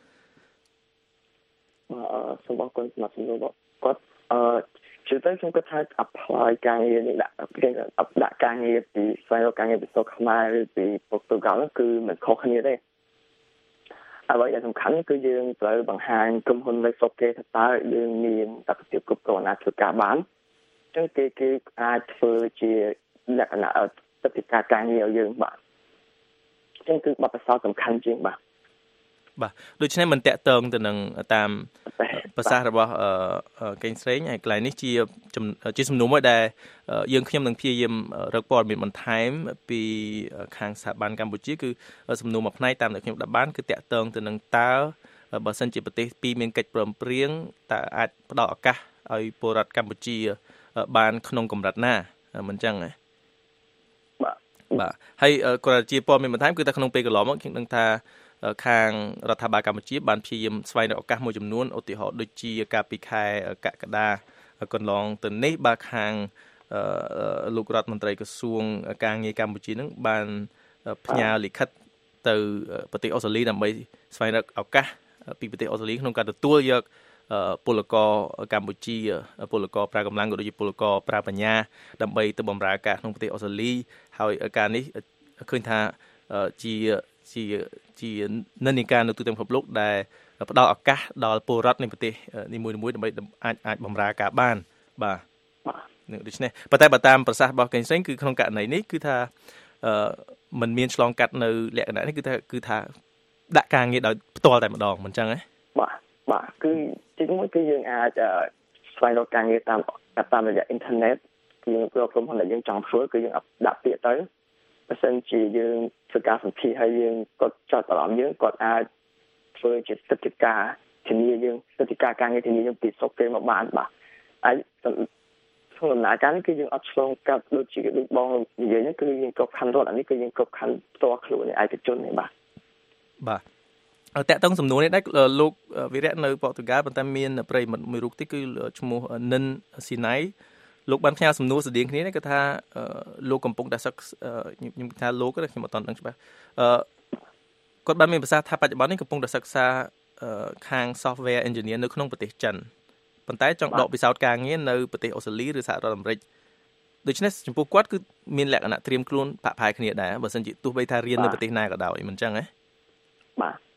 សូមអរគុណសម្រាប់សំណួរគាត់ជឿទៅខ្ញុំគាត់ថា apply ការងារនេះដាក់ការងារពីស្វែងរកការងារពីស្រុកខ្មែរឬពីប៉ូទុយហ្គាល់គឺមិនខុសគ្នាទេអ្វីដែលសំខាន់គឺយើងត្រូវបង្ហាញក្រុមហ៊ុននៅស្រុកគេថាតើយើងមានតក្កភាពគ្រប់គ្រាន់ណាធ្វើការបានអញ្ចឹងគេអាចធ្វើជាលក្ខណៈទឹកពីការងារឲ្យយើងបាទអញ្ចឹងគឺបទពិសោធន៍សំខាន់ជាងបាទដូច្នេះមិនតាក់ទងទៅនឹងតាមប្រសាសន៍របស់កេងស្រេងហើយកន្លែងនេះជាសំណួរមួយដែលយើងខ្ញុំនឹងព្យាយាមរកព័ត៌មានបន្ថែមពីខាងស្ថាប័នកម្ពុជាគឺសំណួរមួយផ្នែកតាមដែលខ្ញុំដាក់បានគឺតាក់ទងទៅនឹងតើបើសិនជាប្រទេសពីរមានកិច្ចព្រមព្រៀងតើអាចផ្ដល់ឱកាសឲ្យពលរដ្ឋកម្ពុជាបានក្នុងកម្រិតណាមិនអញ្ចឹងទេបាទហើយគាត់ជាព័ត៌មានបន្ថែមគឺថាក្នុងពេលកន្លងមកខ្ញុំដឹងថាខាងរដ្ឋាភិបាលកម្ពុជាបានព្យាយាមស្វែងរកឱកាសមួយចំនួនឧទាហរណ៍ដូចជាកាលពីខែកក្កដាកន្លងទៅនេះបាទខាងលោករដ្ឋមន្ត្រីក្រសួងការងារកម្ពុជានឹងបានផ្ញើលិខិតទៅប្រទេសអូស្ត្រាលីដើម្បីស្វែងរកឱកាសពីប្រទេសអូស្ត្រាលីក្នុងការទទួលយកពលករកម្ពុជាពលករប្រើកម្លាំងក៏ដូចជាពលករប្រើបញ្ញាដើម្បីទៅបម្រើការក្នុងប្រទេសអូស្ត្រាលីហើយការនេះឃើញថាជានិន្នាការនៅទូទាំងពិភពលោកដែលផ្ដល់ឱកាសដល់ពលរដ្ឋនៃប្រទេសនីមួយៗដើម្បីអាចបម្រើការបានបាទដូច្នេះប៉ុន្តែបើតាមប្រសាសន៍របស់កេងសេងគឺក្នុងករណីនេះគឺថាมันមានឆ្លងកាត់នៅលក្ខណៈនេះគឺថាដាក់ការងារដោយផ្ទាល់តែម្ដងមិនអញ្ចឹងទេបាទគឺទីមួយគឺយើងអាចស្វែងរកការងារតាមរយៈអ៊ីនធឺណិតគឺយើងប្រក្រុមហ៊ុនដែលយើងចង់ធ្វើគឺយើងដាក់ពាក្យទៅបើសិនជាយើងធ្វើការសម្ភាសហើយយើងគាត់ចាត់អារម្មណ៍យើងគាត់អាចធ្វើជាសិទ្ធិការធានាយើងសិទ្ធិការការងារធានាយើងពីស្រុកគេមកបានបាទហើយក្នុងដំណើរការនេះគឺយើងអត់ឆ្លងកាត់ដូចបងនិយាយហ្នឹងគឺយើងគ្រប់ខណ្ឌរដ្ឋអានេះគឺយើងគ្រប់ខណ្ឌផ្ទាល់ខ្លួនឯកជននេះបាទតាក់ទងសំណួរនេះដែរលោកវីរៈនៅប៉ូទុយហ្គាល់ប៉ុន្តែមានប្រិយមិត្តមួយរូបទៀតគឺឈ្មោះនិនស៊ីណៃលោកបានផ្ញើសំណួរស្តីងគ្នានេះគឺថាលោកកំពុងតែសិក្សាខ្ញុំថាលោកខ្ញុំអត់ដឹងច្បាស់គាត់បានមានប្រសាសន៍ថាបច្ចុប្បន្ននេះកំពុងតែសិក្សាខាង software engineer នៅក្នុងប្រទេសចិនប៉ុន្តែចង់ដកពិសោធន៍ការងារនៅប្រទេសអូស្ត្រាលីឬសហរដ្ឋអាមេរិកដូច្នេះចំពោះគាត់គឺមានលក្ខណៈត្រៀមខ្លួនផាក់ផាយគ្នាដែរបើមិនជាទោះបីថារៀននៅប្រទេសណាក៏ដោយមិនអញ្ចឹងទេបាទ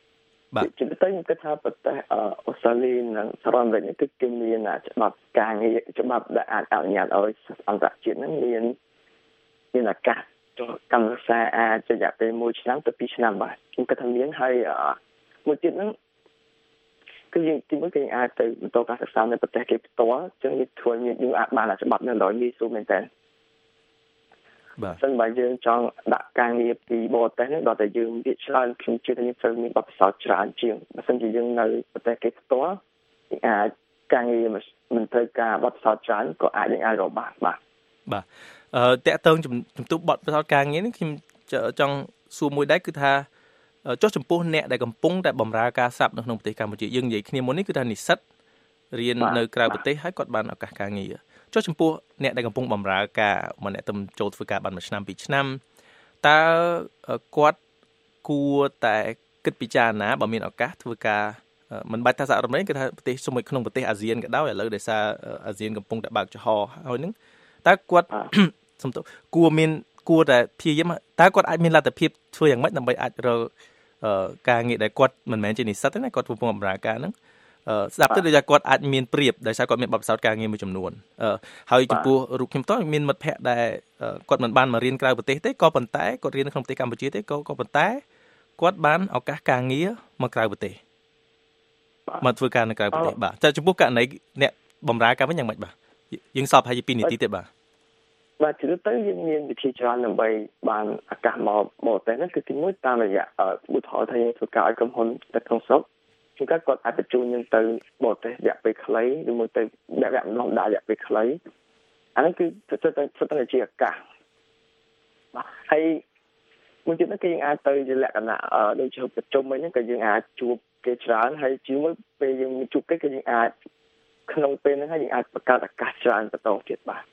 បាទជាទៅខ្ញុំគិតថាប្រទេសអូស្ត្រាលីនិងសហរដ្ឋអាមេរិកនេះគឺគេមានច្បាប់ការងារច្បាប់ដែលអាចអនុញ្ញាតឲ្យអន្តរជាតិហ្នឹងមានឱកាសកម្មសិក្សាអាចរយៈពេល1ឆ្នាំទៅ2ឆ្នាំបាទខ្ញុំគិតថាមានហើយមួយទៀតហ្នឹងគឺយើងទីមួយគេអាចទៅបន្តការសិក្សានៅប្រទេសគេផ្ទាល់ចឹងវាធ្វើឲ្យយើងអាចបានច្បាប់នៅឡើយងាយស្រួលមែនតើបាទចឹងបើយើងចង់ដាក់ការងារពីបរទេសនេះដល់តែយើងវាច្រើនខ្ញុំជឿថាយើងត្រូវមានបទពិសោធន៍ច្រើនជាងបើមិនជាយើងនៅប្រទេសគេផ្ទាល់អាចការងារមិនត្រូវការបទពិសោធន៍ច្រើនក៏អាចនឹងអាចរកបានបាទតកតងជំទប់បទពិសោធន៍ការងារនេះខ្ញុំចង់សួរមួយដែរគឺថាចុះចំពោះអ្នកដែលកំពុងតែបម្រើការស័ព្ទនៅក្នុងប្រទេសកម្ពុជាយើងនិយាយគ្នាមុននេះគឺថានិស្សិតរៀននៅក្រៅប្រទេសហើយគាត់បានឱកាសការងារចុះចំពោះអ្នកដែលកំពុងបម្រើការម្នាក់ទៅចូលធ្វើការបាន1ឆ្នាំ2ឆ្នាំតើគាត់គួរតែគិតពិចារណាបើមានឱកាសធ្វើការមិនបាច់ថាសហរដ្ឋអាមេរិកគឺថាប្រទេសមួយក្នុងប្រទេសអាស៊ានក៏ដោយឥឡូវដោយសារអាស៊ានកំពុងតែបើកចំហហើយហ្នឹងតើគាត់គួរតែព្យាយាមតើគាត់អាចមានលទ្ធភាពធ្វើយ៉ាងម៉េចដើម្បីអាចរកការងារដែលគាត់មិនមែនជានិស្សិតទេណាគាត់កំពុងបម្រើការហ្នឹងស្ដាប់ទៅដូចថាគាត់អាចមានប្រៀបដោយសារគាត់មានបទពិសោធន៍ការងារមួយចំនួនហើយចំពោះរូបខ្ញុំតោះមានមិត្តភ័ក្តិដែលគាត់មិនបានមករៀនក្រៅប្រទេសទេក៏ប៉ុន្តែគាត់រៀននៅក្នុងប្រទេសកម្ពុជាទេក៏ប៉ុន្តែគាត់បានឱកាសការងារមកក្រៅប្រទេសមកធ្វើការនៅក្រៅប្រទេសបាទតែចំពោះករណីអ្នកបម្រើការវិញយ៉ាងម៉េចបាទយើងសល់ប្រហែលជា2នាទីទៀតបាទជឿទៅយើងមានវិធីច្រើនដើម្បីបានឱកាសមកបរទេសហ្នឹងគឺទីមួយតាមរយៈឧទាហរណ៍ថាយើងធ្វើការឲ្យក្រុមហ៊ុននៅក្នុងស្រុកជួនកាលគាត់អាចបញ្ជូនយើងទៅបរទេសរយៈពេលខ្លីឬមួយទៅរយៈម្ដងដែររយៈពេលខ្លីអានេះគឺស្ថិតជាឱកាសបាទហើយមួយទៀតគឺយើងអាចទៅជាលក្ខណៈដូចជាប្រជុំអីហ្នឹងក៏យើងអាចជួបគេច្រើនហើយជាមួយពេលយើងជួបគេគឺយើងអាចក្នុងពេលហ្នឹងហើយយើងអាចបង្កើតឱកាសច្រើនបន្តទៀតបាទ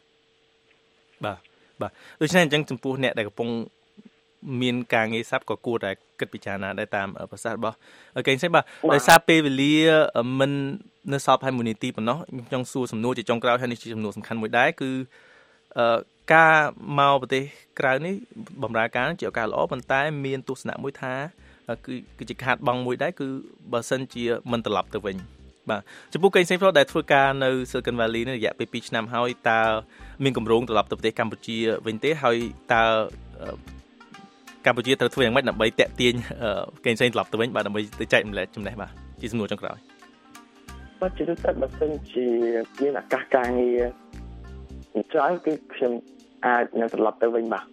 ដូច្នេះអញ្ចឹងចំពោះអ្នកដែលកំពុងមានការងារស័ព្ទក៏គួរតែគិតពិចារណាដែរតាមប្រសាសន៍របស់កេងសេបាទដោយសារពេលវេលាមិននៅសល់តែ1នាទីប៉ុណ្ណោះខ្ញុំចង់សួរសំណួរជាចុងក្រោយហើយនេះជាសំណួរសំខាន់មួយដែរគឺការមកប្រទេសក្រៅនេះបម្រើការជាឱកាសល្អប៉ុន្តែមានទស្សនៈមួយថាគឺជាខាតបង់មួយដែរគឺបើសិនជាមិនត្រឡប់ទៅវិញបាទចំពោះកេងសេងប្រុសដែលធ្វើការនៅ Silicon Valley នេះរយៈពេល2ឆ្នាំហើយតើមានគម្រោងត្រឡប់ទៅប្រទេសកម្ពុជាវិញទេហើយតើកម្ពុជាត្រូវធ្វើយ៉ាងម៉េចដើម្បីតាក់ទាញកេងសេងត្រឡប់ទៅវិញបាទដើម្បីទៅចែកម្លែកចំណេះបាទជាសំណួរចុងក្រោយបាទជាទៅបើសិនជាមានឱកាសការងារច្រើនគឺខ្ញុំអាចនឹងត្រឡប់ទៅវិញបាទ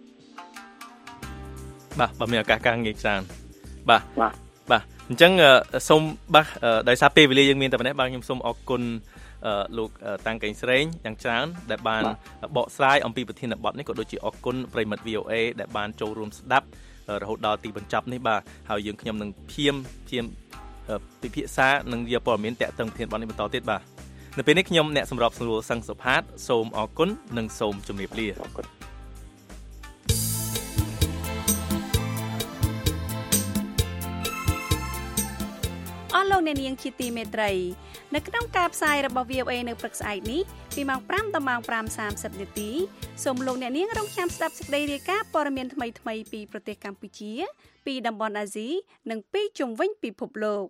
បើមានឱកាសការងារច្រើនបាទអញ្ចឹងសូមបាទដោយសារពេលវេលាយើងមានតែប៉ុណ្ណេះបាទខ្ញុំសូមអរគុណលោកតាំងកេងស្រេងយ៉ាងច្រើនដែលបានបកស្រាយអំពីប្រធានបទនេះក៏ដូចជាអរគុណប្រិមិត្ត VOA ដែលបានចូលរួមស្ដាប់រហូតដល់ទីបញ្ចប់នេះបាទហើយយើងខ្ញុំនឹងព្យាយាមពិភាក្សានិងយកព័ត៌មានតាក់ទងប្រធានបទនេះបន្តទៀតបាទនៅពេលនេះខ្ញុំអ្នកសម្របសម្រួលសឹងសុផាតសូមអរគុណនិងសូមជម្រាបលាអស់លោកអ្នកនាងជាទីមេត្រីនៅក្នុងការផ្សាយរបស់ VOA នៅព្រឹកស្អែកនេះពីម៉ោង5ដល់ម៉ោង 5:30 នាទីសូមលោកអ្នកនាងរងចាំស្ដាប់សេចក្តីរាយការណ៍ព័ត៌មានថ្មីៗពីប្រទេសកម្ពុជាពីតំបន់អាស៊ីនិងពីជុំវិញពិភពលោក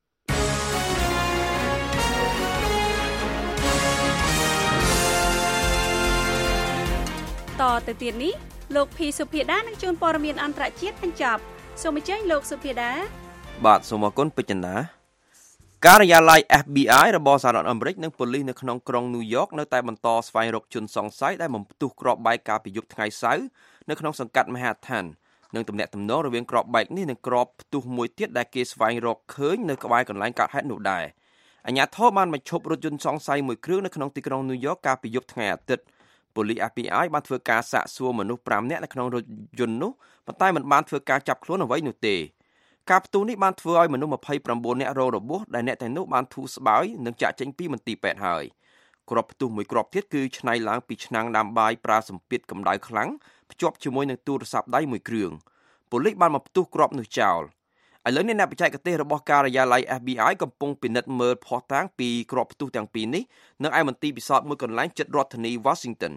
តទៅទៀតនេះលោកភីសុភាដានឹងជួនព័ត៌មានអន្តរជាតិបញ្ចប់សូមអញ្ជើញលោកសុភាដាបាទសូមអរគុណពេជ្រណាការិយាល័យ FBI របស់សហរដ្ឋអាមេរិកនិងប៉ូលីសនៅក្នុងក្រុង New York នៅតែបន្តស្វែងរកជនសង្ស័យដែលបំផ្ទុះគ្រាប់បែកកាលពីយប់ថ្ងៃសៅរ៍នៅក្នុងសង្កាត់ Manhattan និងទំនាក់ទំនងរវាងគ្រាប់បែកនេះនិងគ្រាប់ផ្ទុះមួយទៀតដែលគេស្វែងរកឃើញនៅក្បែរកន្លែងកើតហេតុនោះដែរអាជ្ញាធរបានបញ្ឈប់រថយន្តសង្ស័យមួយគ្រឿងនៅក្នុងទីក្រុង New York កាលពីយប់ថ្ងៃអាទិត្យប៉ូលីស FBI បានធ្វើការសាកសួរមនុស្ស5នាក់នៅក្នុងរថយន្តនោះប៉ុន្តែមិនបានធ្វើការចាប់ខ្លួនអ្វីនោះទេការផ្ទុះនេះបានធ្វើឲ្យមនុស្ស29នាក់រងរបួសដែលអ្នកទាំងនោះបានធូរស្បើយនិងចាក់ចេញពីមន្ទីរពេទ្យហើយគ្រាប់ផ្ទុះមួយគ្រាប់ទៀតគឺឆ្នៃឡើងពីឆ្នាំងដាំបាយប្រើសម្ពាធកម្ដៅខ្លាំងភ្ជាប់ជាមួយនឹងទូរស័ព្ទដៃមួយគ្រឿងប៉ូលីសបានមកផ្ទុះគ្រាប់នោះចោលឥឡូវនេះអ្នកបច្ចេកទេសរបស់ការិយាល័យ FBI កំពុងពិនិត្យមើលភស្តុតាងពីគ្រាប់ផ្ទុះទាំងពីរនេះនៅឯមន្ទីរពិសោធន៍មួយកន្លែងជិតរដ្ឋធានី Washington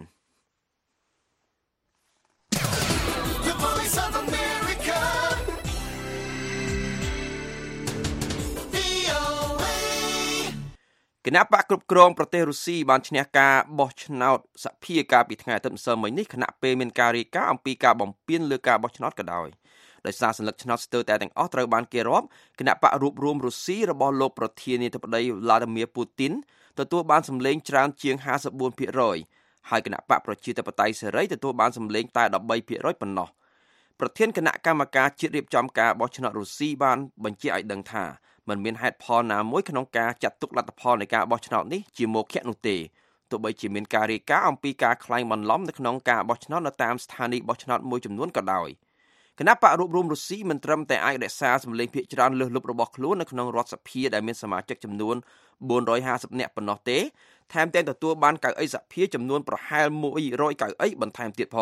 គណៈបកគ្រប់គ្រងប្រទេសរុស្ស៊ីបានឈ្នះការបោះឆ្នោតសភាកាលពីថ្ងៃអាទិត្យម្សិលមិញនេះខណៈពេលមានការរាយការណ៍អំពីការបំពានលើការបោះឆ្នោតក៏ដោយដោយសារសញ្ញាឆ្នោតស្ទើរតែទាំងអស់ត្រូវបានគេរាប់គណៈបករួបរวมរុស្ស៊ីរបស់លោកប្រធានាធិបតី Vladimir Putin ទទួលបានសម្លេងច្រើនជាង 54% ហើយគណៈបកប្រជាធិបតេយ្យសេរីទទួលបានសម្លេងតែ 13% ប៉ុណ្ណោះប្រធានគណៈកម្មការជាតិរៀបចំការបោះឆ្នោតរុស្ស៊ីបានបញ្ជាក់ឲ្យដឹងថាមិនមានហេតុផលណាមួយក្នុងការចាត់ទុកលទ្ធផលនៃការបោះឆ្នោតនេះជាមោឃៈនោះទេទោះបីជាមានការរាយការណ៍អំពីការក្លែងបន្លំនៅក្នុងការបោះឆ្នោតនៅតាមស្ថានីយបោះឆ្នោតមួយចំនួនក៏ដោយគណៈបករួបរวมរុស្ស៊ីមិនត្រឹមតែអាចរក្សាសម្លេងភាគច្រើនលើសលប់របស់ខ្លួននៅក្នុងរដ្ឋសភាដែលមានសមាជិកចំនួន450នាក់ប៉ុណ្ណោះទេថែមទាំងទទួលបានកៅអីសភាចំនួនប្រហែល100កៅអីបន្ថែមទៀតផង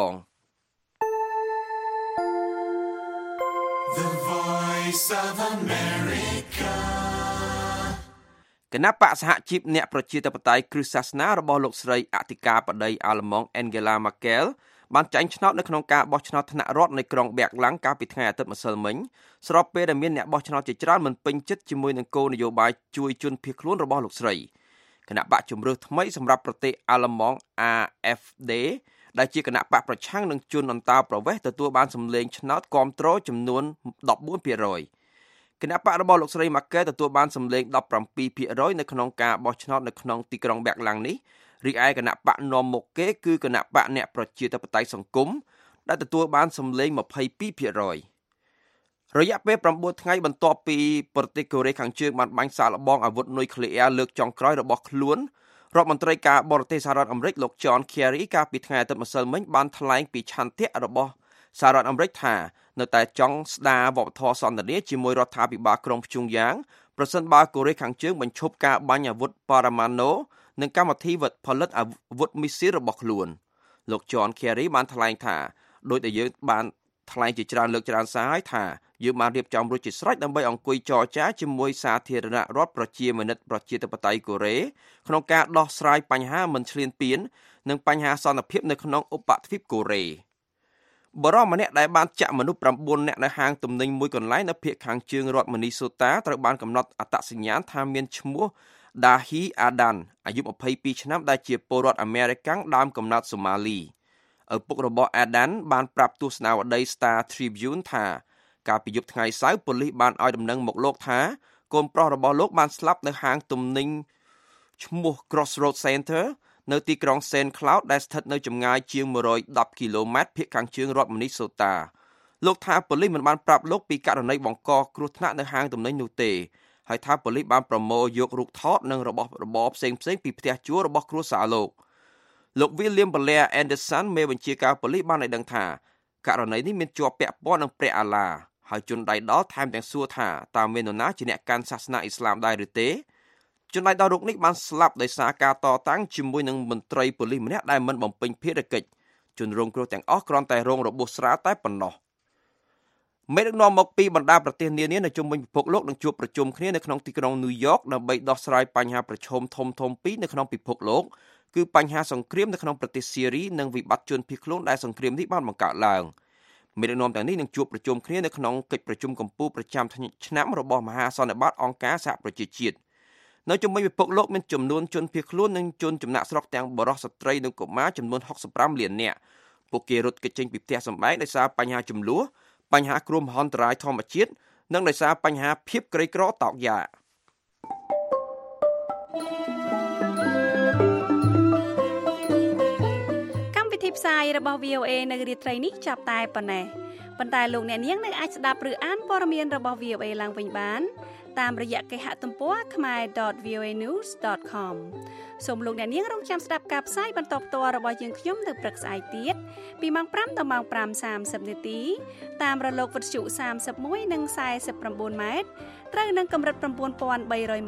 The Voice of America គណៈបកសហជីពអ្នកប្រជាធិបតេយ្យគ្រឹះសាសនារបស់លោកស្រីអធិការបតីអាល្លឺម៉ង់ Angela Merkel បានចាញ់ឆ្នោតនៅក្នុងការបោះឆ្នោតថ្នាក់រដ្ឋនៃក្រុងបែកឡាំងកាលពីថ្ងៃអាទិត្យម្សិលមិញស្របពេលដែលមានអ្នកបោះឆ្នោតជាច្រើនមិនពេញចិត្តជាមួយនឹងគោលនយោបាយជួយជនភៀសខ្លួនរបស់លោកស្រីគណៈបកជំរឿសថ្មីសម្រាប់ប្រទេសអាល្លឺម៉ង់ AfD ដែលជាគណៈបកប្រឆាំងនឹងជនអន្តោប្រវេសន៍ទទួលបានសម្លេងឆ្នោតគាំទ្រចំនួន 14% គណៈបករបស់លោកស្រី Merkel ទទួលបានសម្លេង 17% នៅក្នុងការបោះឆ្នោតនៅក្នុងទីក្រុងបែកឡាំងនេះរីឯគណៈបកនាំមុខគេគឺគណៈបកអ្នកប្រជាធិបតេយ្យសង្គមដែលទទួលបានសម្លេង 22% រយៈពេល9ថ្ងៃបន្ទាប់ពីប្រទេសកូរ៉េខាងជើងបានបាញ់សាកល្បងអាវុធនុយក្លេអ៊ែរលើកចុងក្រោយរបស់ខ្លួនរដ្ឋមន្ត្រីការបរទេសសហរដ្ឋអាមេរិកលោក John Kerry កាលពីថ្ងៃអាទិត្យម្សិលមិញបានថ្លែងពីឆន្ទៈរបស់សហរដ្ឋអាមេរិកថានៅតែចង់ស្ដារវប្បធម៌សន្តិនិកជាមួយរដ្ឋាភិបាលក្រុងព្យុងយ៉ាងប្រសិនបើកូរ៉េខាងជើងបញ្ឈប់ការបាញ់អាវុធបរមាណូនិងកម្មវិធីផលិតអាវុធមីស៊ីលរបស់ខ្លួនលោក John Kerry បានថ្លែងថាដោយតែយើងបានថ្លែងជាច្រើនលើកច្រើនសារហើយថាយើងបានរៀបចំរួចជាស្រេចដើម្បីអង្គុយចរចាជាមួយសាធារណរដ្ឋប្រជាមានិតប្រជាធិបតេយ្យកូរ៉េក្នុងការដោះស្រាយបញ្ហាមិនឈ្លានពាននិងបញ្ហាសន្តិភាពនៅក្នុងឧបទ្វីបកូរ៉េបរិសម្នាក់ដែលបានចាក់មនុស្ស9នាក់នៅហាងទំនិញមួយកន្លែងនៅភាគខាងជើងរដ្ឋមីនីសូតាត្រូវបានកំណត់អត្តសញ្ញាណថាមានឈ្មោះ Dahi Adan អាយុ22ឆ្នាំដែលជាពលរដ្ឋអាមេរិកដើមកំណើតសូម៉ាលីឪពុករបស់ Adan បានប្រាប់ទស្សនាវដ្តី Star Tribune ថាកាលពីយប់ថ្ងៃសៅរ៍ប៉ូលីសបានឲ្យដំណឹងមកលោកថាកូនប្រុសរបស់លោកបានស្លាប់នៅហាងទំនិញឈ្មោះ Crossroads Center នៅទីក្រុង Saint Cloud ដែលស្ថិតនៅចម្ងាយជាង110គីឡូម៉ែត្រភាគខាងជើងរដ្ឋមីនីសូតាលោកថាប៉ូលីសមិនបានប្រាប់លោកពីករណីបង្កគ្រោះថ្នាក់នៅហាងទំនិញនោះទេហើយថាប៉ូលីសបានប្រមូលយករូបថតនិងរបស់របរផ្សេងៗពីផ្ទះជួលរបស់គ្រួសារលោក William Blair Anderson មេបញ្ជាការប៉ូលីសបានឲ្យដឹងថាករណីនេះមានជាប់ពាក់ព័ន្ធនឹងព្រះអាឡាហើយជនដៃដល់ថែមទាំងសួរថាតើមាននរណាជាអ្នកកាន់សាសនាអ៊ីស្លាមដែរឬទេជនដៃដល់រូបនេះបានស្លាប់ដោយសារការតតាំងជាមួយនឹងមន្ត្រីប៉ូលីសម្នាក់ដែលមិនបំពេញភារកិច្ចជនរងគ្រោះទាំងអស់គ្រាន់តែរងរបួសស្រាលតែប៉ុណ្ណោះមេដឹកនាំមកពីបណ្ដាប្រទេសនានានៅជុំវិញពិភពលោកនឹងជួបប្រជុំគ្នានៅក្នុងទីក្រុងញូវយ៉កដើម្បីដោះស្រាយបញ្ហាប្រឈមធំៗពីរនៅក្នុងពិភពលោកគឺបញ្ហាសង្គ្រាមនៅក្នុងប្រទេសស៊ីរីនិងវិបត្តិជនភៀសខ្លួនដែលសង្គ្រាមនេះបានបង្កើតឡើងមេដឹកនាំទាំងនេះនឹងជួបប្រជុំគ្នានៅក្នុងកិច្ចប្រជុំកំពូលប្រចាំឆ្នាំរបស់មហាសន្និបាតអង្គការសហប្រជាជាតិនៅជុំវិញពិភពលោកមានចំនួនជនភៀសខ្លួននិងជនចំណាក់ស្រុកទាំងបរិសុទ្ធស្ត្រីនិងកុមារចំនួន65លាននាក់ពួកគេរត់គេចចេញពីផ្ទះសម្បែងដោយសារបញ្ហាជម្លោះបញ្ហាគ្រោះមហន្តរាយធម្មជាតិនិងដោយសារបញ្ហាភាពក្រីក្រតោកយ៉ាកម្មវិធីផ្សាយរបស់ VOA នៅរាត្រីនេះចាប់តែប៉ុណ្ណេះប៉ុន្តែលោកអ្នកនាងនៅអាចស្ដាប់ឬអានព័ត៌មានរបស់ VOA ឡើងវិញបានតាមរយៈគេហទំព័រ khmer.voanews.com សូមលោកអ្នកនាងរងចាំស្ដាប់ការផ្សាយបន្តផ្ទាល់របស់យើងខ្ញុំនៅព្រឹកស្អែកទៀតពីម៉ោង5ដល់ម៉ោង 5:30 នាទីតាមរលកវិទ្យុ31និង49ម៉ែត្រត្រូវនឹងកម្រិត 9320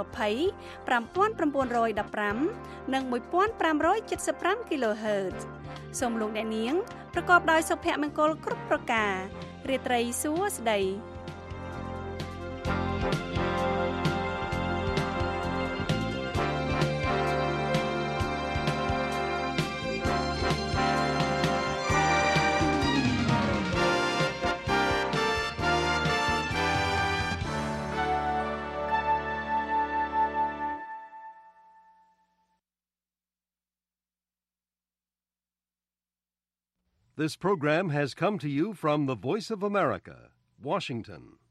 5915 និង 1575 kHz សូមលោកអ្នកនាងប្រកបដោយសុភមង្គលគ្រប់ប្រការរាត្រីសួស្តី This program has come to you from the Voice of America, Washington.